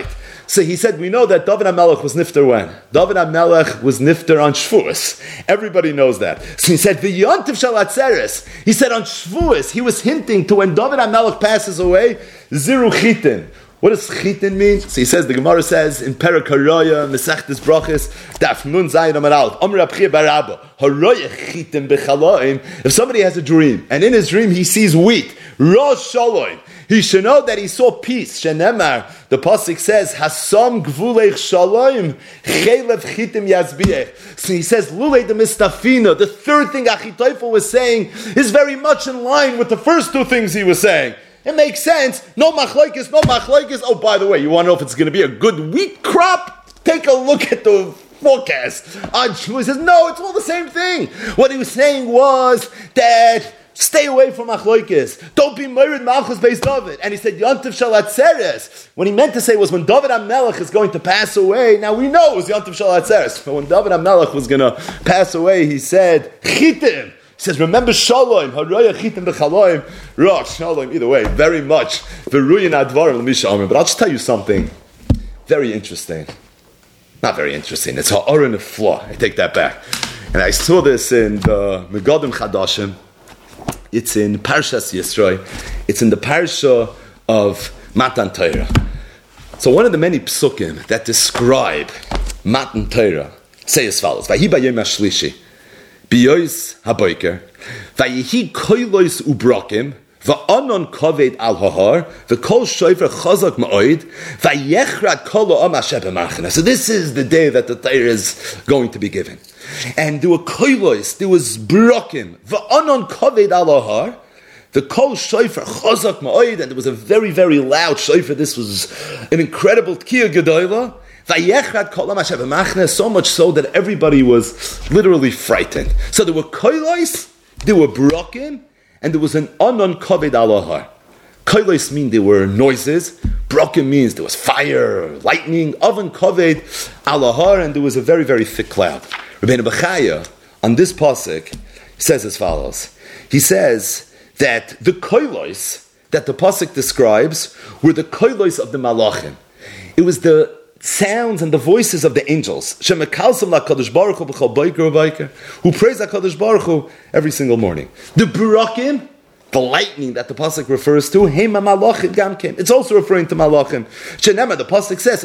So he said, we know that David HaMelech was nifter when? David HaMelech was nifter on Shavuos. Everybody knows that. So he said, V'yontiv shel atzeres. He said on Shavuos, he was hinting to when David HaMelech passes away, Ziru Chitin. What does chitin mean? So he says, the Gemara says in Perek Haroya, Mesechtes Brachos, Daf Nun Zayin Amar Aleph, Amar Abchia bar Abba, Haroya chitin b'chalaim. If somebody has a dream, and in his dream he sees wheat, Rosh Shalom, he should know that he saw peace. Shenemar, the pasuk says, Hasam gvuleich shalom, chelev chitim yazbiech. So he says, Lulei de mistafina. The third thing Achitophel was saying is very much in line with the first two things he was saying. It makes sense. No machlokes, no machlokes. Oh, by the way, you want to know if it's going to be a good wheat crop? Take a look at the forecast. He says, no, it's all the same thing. What he was saying was that stay away from machlokes. Don't be married malchus based David. And he said, Yontif shel atzeres. What he meant to say was when David HaMelech is going to pass away, now we know it was Yontif shel atzeres. But when David HaMelech was going to pass away, he said, chitim. He says, remember Shalom, Haroya Chitim B'Chaloim, Rosh Shalom, either way, very much. V'ruyin advarim l'misha amrim. But I'll just tell you something very interesting. Not very interesting, it's ha'orin of flaw. I take that back. And I saw this in the Megadim Chadashim. It's in Parshas Yisroi. It's in the Parsha of Matan Torah. So one of the many psukim that describe Matan Torah say as follows, Vahi b'yom hashlishi, Biyois haboiker, vayihi koilois ubrokim, va'anon koved al hahar, v'kol shoifer chazak ma'oid, vayechrad kol ha'am asher b'machna. So this is the day that the Torah is going to be given. And there were koilois, there was brokim, va'anon koved al hahar, the kol shoifer chazak ma'oid, and there was a very, very loud shoifer. This was an incredible tkiyah gedolah. So much so that everybody was literally frightened. So there were koilos, there were brokim, and there was an anon koved alahar. Koilos mean there were noises, brokim means there was fire, lightning, oven koved alahar, and there was a very, very thick cloud. Rabbeinu Bechaya, on this pasuk, says as follows. He says that the koilos that the pasuk describes were the koilos of the malachim. It was the sounds and the voices of the angels, who praise HaKadosh Baruch Hu every single morning. The burakim, the lightning that the pasuk refers to, it's also referring to malachim. The pasuk says,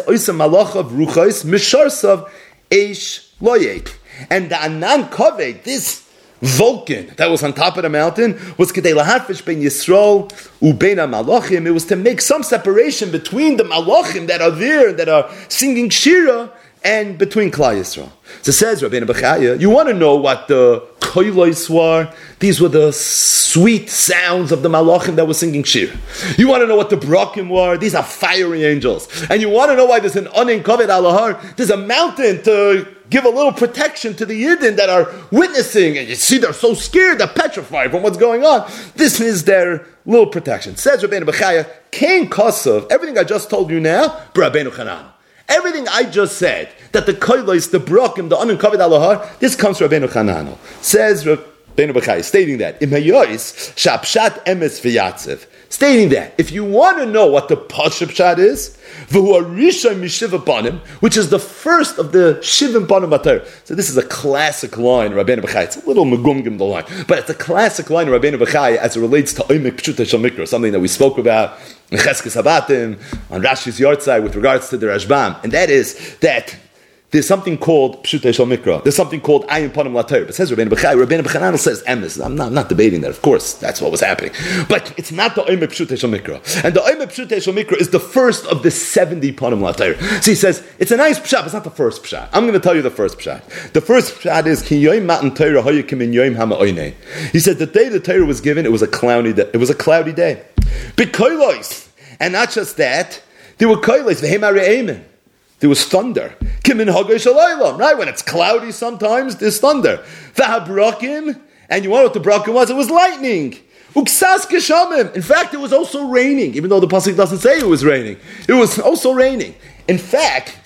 and the anan kaved, this Vulcan that was on top of the mountain was kedei laharfish ben Yisrael ubein malachim. It was to make some separation between the malachim that are there, that are singing shira, and between Klal Yisrael. So says Rabbeinu Bechaya, you want to know what the koilos were? These were the sweet sounds of the malachim that were singing shira. You want to know what the brokim were? These are fiery angels. And you want to know why there's an anin kaved alahar? There's a mountain to give a little protection to the Yidden that are witnessing, and you see they're so scared, they're petrified from what's going on. This is their little protection. Says Rabbeinu Bechaya, Kain Kosov, everything I just told you now, Rabbeinu Hanan. Everything I just said, that the koilos, the brokim, the anon kaved alahar, this comes from Rabbeinu Hanan. Says Rabbeinu Bechaya, stating that, Im hayois, shapshat emes v'yatzev. Stating that, if you want to know what the Pashup Pshat is, which is the first of the Shivim Banim Batar. So this is a classic line, Rabbeinu Bechaya. It's a little megumgim the line, but it's a classic line, Rabbeinu Bechaya, as it relates to Oimek Pshuta Shel Mikra, something that we spoke about in Cheskes Habatim, on Rashi's Yartzai with regards to the Rashbam, and that is that there's something called Pshutei Shel Mikra. There's something called Ayin Panim Later. But says Rabbeinu Bechaya. Rabbeinu Bechaya says Emes. I'm not debating that. Of course, that's what was happening. But it's not the Oime Pshutei Shel Mikra. And the Oime Pshutei Shel Mikra is the first of the 70 Panim Later. So he says, it's a nice Pshat, but it's not the first Pshat. I'm going to tell you the first Pshat. The first Pshat is, Ki Yoim Matan Torah Hoyakim in Yoim Hama Oine. He said, the day the Torah was given, it was a cloudy day. It was a cloudy day. B'koilos. And not just that, there were koilos. V'hema re'emen. There was thunder. Right? When it's cloudy sometimes, there's thunder. And you want what the brakim was? It was lightning. In fact, it was also raining, even though the pasuk doesn't say it was raining. It was also raining. In fact,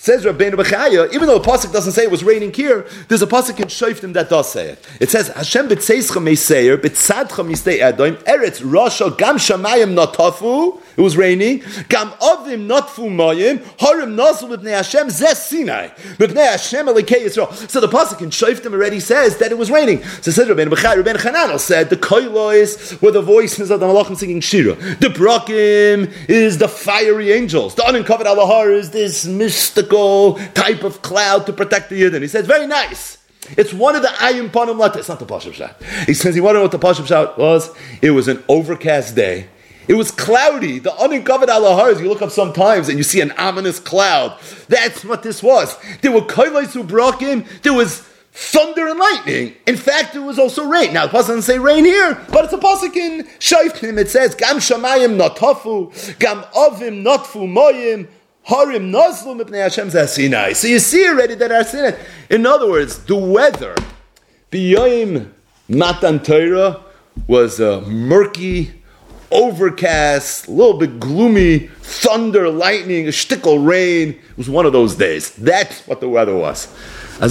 says Rabbeinu Bechaya, even though the pasuk doesn't say it was raining here, there's a pasuk in Shoftim that does say it. It says, Hashem b'tzeischa meiseir, b'tzadcha mistei Edom, eretz rasha gam shamayim natafu, it was raining, gam avim natfu mayim, harim nazul b'pnei Hashem zeh Sinai, b'pnei Hashem elikei Yisrael. So the pasuk in Shoftim already says that it was raining. So it says Rabbeinu Bechaya, Rabbeinu Chananel said, the koilos were the voices of the malachim singing Shira. The brakim is the fiery angels. The uncovered alahar is this mystical type of cloud to protect the Yidden. He says, very nice. It's one of the ayim panim lata. It's not the Pashup Shot. He says, you want to know what the Pashup Shot was? It was an overcast day. It was cloudy. The uncovered alahars, you look up sometimes and you see an ominous cloud. That's what this was. There were koilais who brought him. There was thunder and lightning. In fact, there was also rain. Now, the pasuk doesn't say rain here, but it's a pasuk in Shoftim. It says, Gam shamayim natafu, Gam avim natfu moyim, harim nazlu mipnei Hashem zeh Sinai. So you see already that our Sinai. In other words, the weather, b'yoyim matan Torah, was a murky, overcast, a little bit gloomy, thunder, lightning, a shtickle rain. It was one of those days. That's what the weather was. The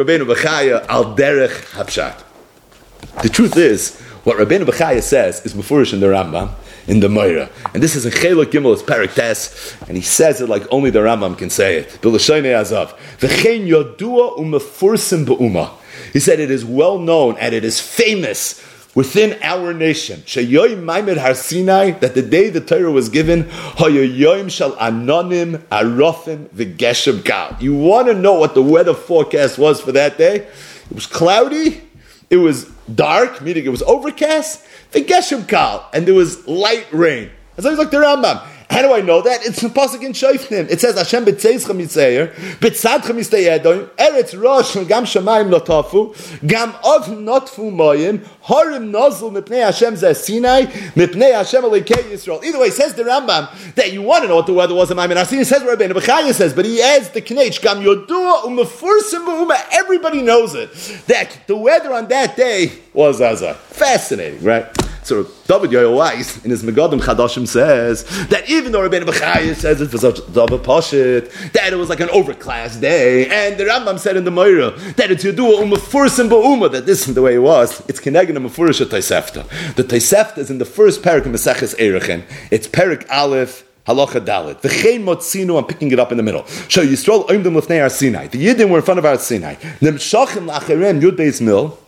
truth is, what Rabbeinu Bechaya says is mefurish in the Rambam, in the Moira. And this is in Chelek Gimel, it's Perek Tes, and he says it like only the Rambam can say it. B'Lashoinei Azav. V'chein yodua u'mefursim b'uma. He said it is well known and it is famous within our nation, Sheyoyim Maimed Har Sinai, that the day the Torah was given, Hayoyim Shal Anonim Arofim V'Geshem Kal. You want to know what the weather forecast was for that day? It was cloudy, it was dark, meaning it was overcast, V'Geshem Kal, and there was light rain. That's always like the Rambam. How do I know that? It's a pasuk in Shoftim. It says, Hashem b'tzeischa mitzeir, b'tzadcha mistei Edom, eretz rosh, gam shamayim notafu, gam av notfu mayim, harim nazul mipnei Hashem zeh Sinai, mipnei Hashem elikei Yisrael. Either way, says the Rambam that you want to know what the weather was in Maimon Arsini. Says Rabbeinu Bechaya says, but he adds the knech, gam yodua umefursim b'uma. Everybody knows it. That the weather on that day was Azar. Fascinating, right? So David Yoel Weiss in his Megadim Chadashim says that even though Rabbeinu Bechaya says it was a David Pashit, that it was like an overcast day, and the Rambam said in the Moira that it's Yodua Umefursim Ba'uma, that this is the way it was. It's Kenegin Umefurish Taisefta. The Taisefta is in the first parak of Maseches Erechin. It's parak Aleph, Halacha Dalet. V'chein motzinu, I'm picking it up in the middle. So Yisrael oimdem lefnei Har Sinai. The Yidden were in front of Har Sinai. Nemshachim lacharem Yud Beis Mil.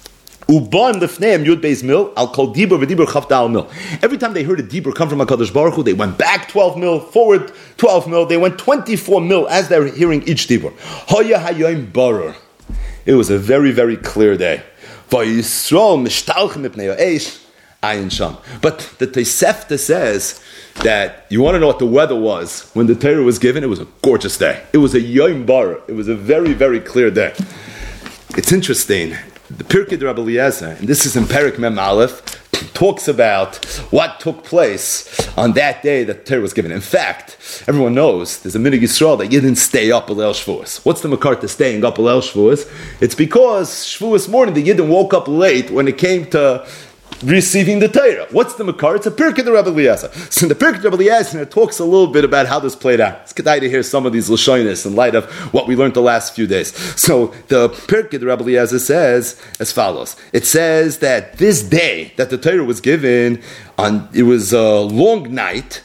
Uban lefneim Yud Beis Mil al kol dibur v'dibur chavta al mil. Every time they heard a dibur come from HaKadosh Baruch Hu, they went back 12 mil, forward 12 mil. They went 24 mil as they were hearing each dibur. Hoya hayoim barur. It was a very, very clear day. V'yisrael mishtalchem mipnei ha'esh ayin sham. But the Tosefta says that you want to know what the weather was when the Torah was given. It was a gorgeous day. It was a yom barur. It was a very, very clear day. It's interesting. The Pirkei de Rabbi Eliezer, and this is in Perek Mem Aleph, talks about what took place on that day that the Torah was given. In fact, everyone knows there's a Minig Yisrael that you didn't stay up Elel Shavuos. What's the makar to staying up Elel Shavuos? It's because Shavuos morning the Yidden woke up late when it came to receiving the Torah. What's the makar? It's a Pirkei de Rabbi Eliezer. So in the Pirkei de Rabbi Eliezer, it talks a little bit about how this played out. It's good to hear some of these Lashonis in light of what we learned the last few days. So the Pirkei de Rabbi Eliezer says as follows. It says that this day that the Torah was given, it was a long night.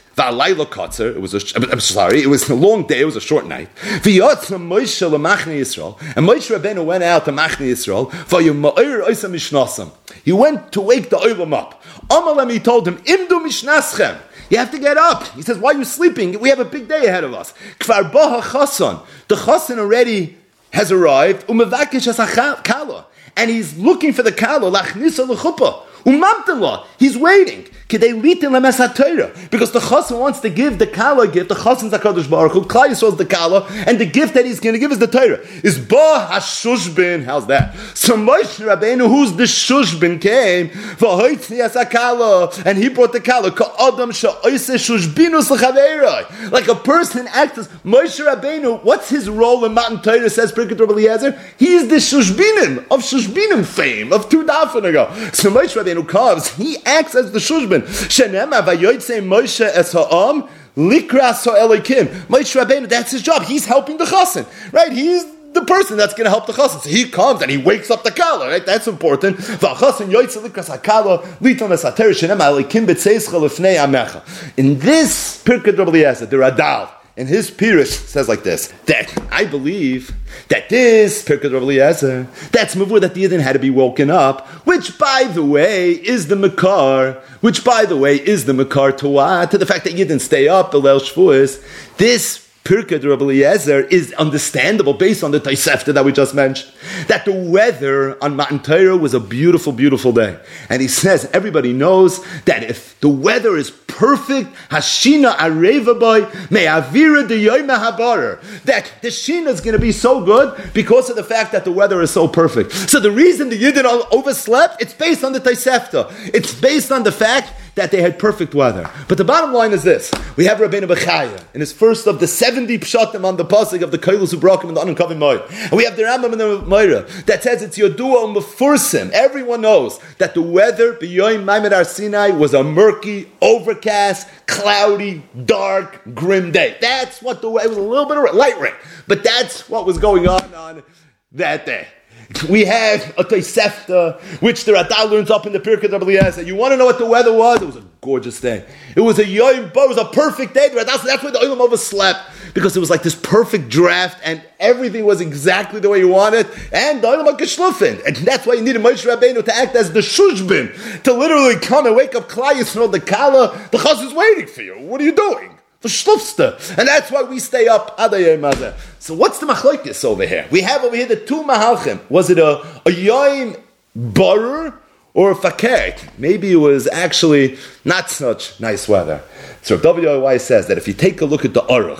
It was it was a long day, it was a short night. And Moshe Rabbeinu went out to Machne Yisrael. He went to wake the Olam up. He told him, Imdu Mishnaschem. You have to get up. He says, why are you sleeping? We have a big day ahead of us. Kvar Baha Chasan. The Chasan already has arrived. And he's looking for the kala. Lachnisa l'chuppah. He's waiting. Because the chassan wants to give the kala gift. The chassan's HaKadosh Baruch Hu. Klal Yisrael is the kala, and the gift that he's going to give is the Torah. Is ba hashushbin. How's that? So Moshe Rabbeinu, who's the shushbin, came and he brought the kala. Like a person acts as Moshe Rabbeinu. What's his role in Matan Torah? Says Pirkei Rabbi Eliezer. He's the shushbinim of shushbinim fame of 2 dafim ago. So Moshe Rabbeinu comes. He acts as the shushbin. Shenema vayoytze Moshe es ha'am Likras Ha'Elokim. Moshe Rabbeinu, that's his job. He's helping the chassan, right? He's the person that's going to help the chassan. So he comes and he wakes up the kala, right? That's important. In this Pirkei Rabbi Eliezer, the Radal, in his Pirush says like this, that I believe that this Pirkei Rabbi Eliezer, that's mavur that the Yidden had to be woken up, which by the way is the Makar, to what? To the fact that Yidden stay up, the Leil Shvuos. This Pirkei Rabbi Eliezer is understandable based on the Tosefta that we just mentioned, that the weather on Matan Torah was a beautiful, beautiful day. And he says, everybody knows that if the weather is perfect, Hashina Areva boy, Me'avira de Yoyma Habarer, that the Shina is going to be so good because of the fact that the weather is so perfect. So the reason the Yidden overslept, it's based on the Tosefta. It's based on the fact that they had perfect weather. But the bottom line is this. We have Rabbeinu Bechaya in his first of the 70 pshatim on the pasuk of the Koilus who broke him in the Anunkavim Moed. And we have the Rambam in the Moira that says it's Yodua Mefursim. Everyone knows that the weather b'yoyim Maimed Har Sinai was a murky, overcast, cloudy, dark, grim day. That's what it was a little bit of light rain. But that's what was going on that day. We have a Tosefta, which the Radal learns up in the Pirkei Rabbi Eliezer. You want to know what the weather was? It was a gorgeous day. It was a Yom Bo, it was a perfect day. The Radal said that's why the Olam overslept, because it was like this perfect draft, and everything was exactly the way you wanted, and the Olam HaGeshlufen. And that's why you needed Moshe Rabbeinu to act as the Shushbin, to literally come and wake up Klal Yisrael, the Kala. The Chaz is waiting for you. What are you doing? The Shlufster. And that's why we stay up Adayim Mazeh. So what's the machlokes over here? We have over here the two mahalchim. Was it a Yom Borer or a Fakir? Maybe it was actually not such nice weather. So WOY says that if you take a look at the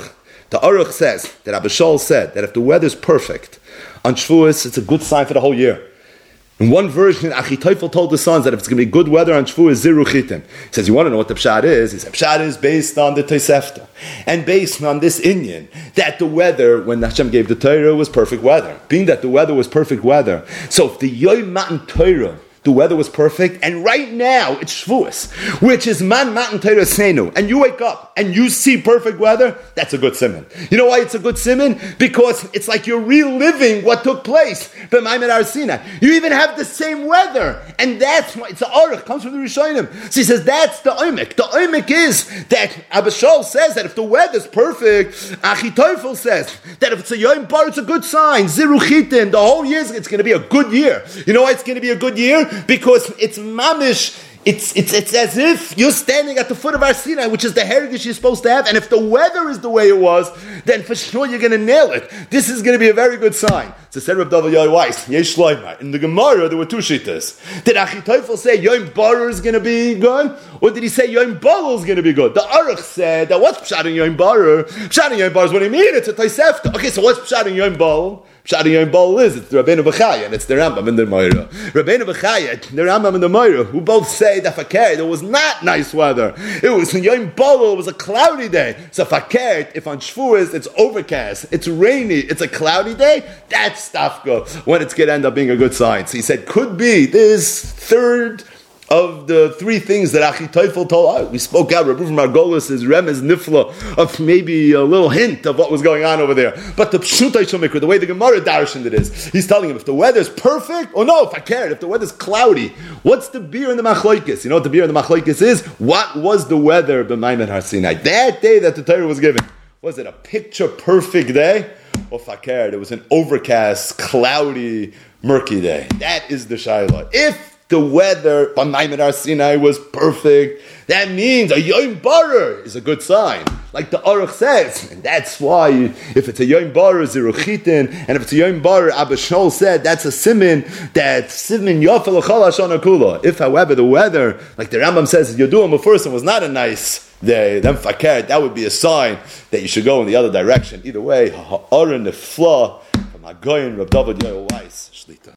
Aruch says that Abba Shaul said that if the weather's perfect on Shavuos, it's a good sign for the whole year. In one version, Achitophel told the sons that if it's going to be good weather on Shavuos, Ziru Chitim. He says, you want to know what the Pshat is? He said, Pshat is based on the Tosefta. And based on this Inyan, that the weather, when Hashem gave the Torah, was perfect weather. Being that the weather was perfect weather. So if the Yom Matan Torah, the weather was perfect, and right now it's Shavuos, which is Man Matan Torah Seinu, and you wake up and you see perfect weather, that's a good simon. You know why it's a good simon? Because it's like you're reliving what took place by Maimed Har Sinai. You even have the same weather, and that's why it's the Aruch, comes from the Rishonim. So he says that's the Omek. The Omek is that Abba Shaul says that if the weather's perfect, Achitophel says that if it's a Yom Bar, it's a good sign. Ziru Chitin, the whole year it's going to be a good year. You know why it's going to be a good year? Because it's mamish, it's as if you're standing at the foot of Har Sinai, which is the heritage you're supposed to have, and if the weather is the way it was, then for sure you're going to nail it. This is going to be a very good sign. So said Reb David Yoy Weiss, Yesh Shloimeh. In the Gemara, there were two shittas. Did Achitophel say Yom Bar is going to be good, or did he say Yom Balul is going to be good? The Aruch said that what's Pshat in Yom Bar? Pshat in Yom Bar is what he mean. It's a Tosefta. Okay, so what's Pshat in Yom Balul? Pshat in Yom Balul is it's the Rabbeinu Bechaya and it's the Rambam in the Moira. Rabbeinu Bechaya, the Rambam in the Moira, who both say that Fakir, there was not nice weather. It was in Yom Balul, it was a cloudy day. So Fakir, if on Shavuos it's overcast, it's rainy, it's a cloudy day, that's Stafka, when it's going to end up being a good sign. So he said, could be this third of the three things that Achitophel told us. We spoke out, Rabbi Margolis is Remez Nifla, of maybe a little hint of what was going on over there. But the Pshutai Shomikra, the way the Gemara darshaned it is, he's telling him if the weather's perfect, or no, if I cared, if the weather's cloudy, what's the beer in the Machlokes? You know what the beer in the Machlokes is? What was the weather b'Maimed Har Sinai? That day that the Torah was given, was it a picture perfect day? Or fakir, it was an overcast, cloudy, murky day. That is the Shaila. If the weather by Maimed Har Sinai was perfect, that means a Yom Barer is a good sign. Like the Aruch says. And that's why, if it's a Yom Barer, Ziru Chitin, and if it's a Yom Barer, Abba Shaul said, that's a simin, that simin Yafel Chol Hashana Kula. If, however, the weather, like the Rambam says, Yoduam Mefursim was not a nice day, then fakir, that would be a sign that you should go in the other direction. Either way, Ha'arin Nefla, from Hagoyin, Reb David Yoel Weiss, Shlita.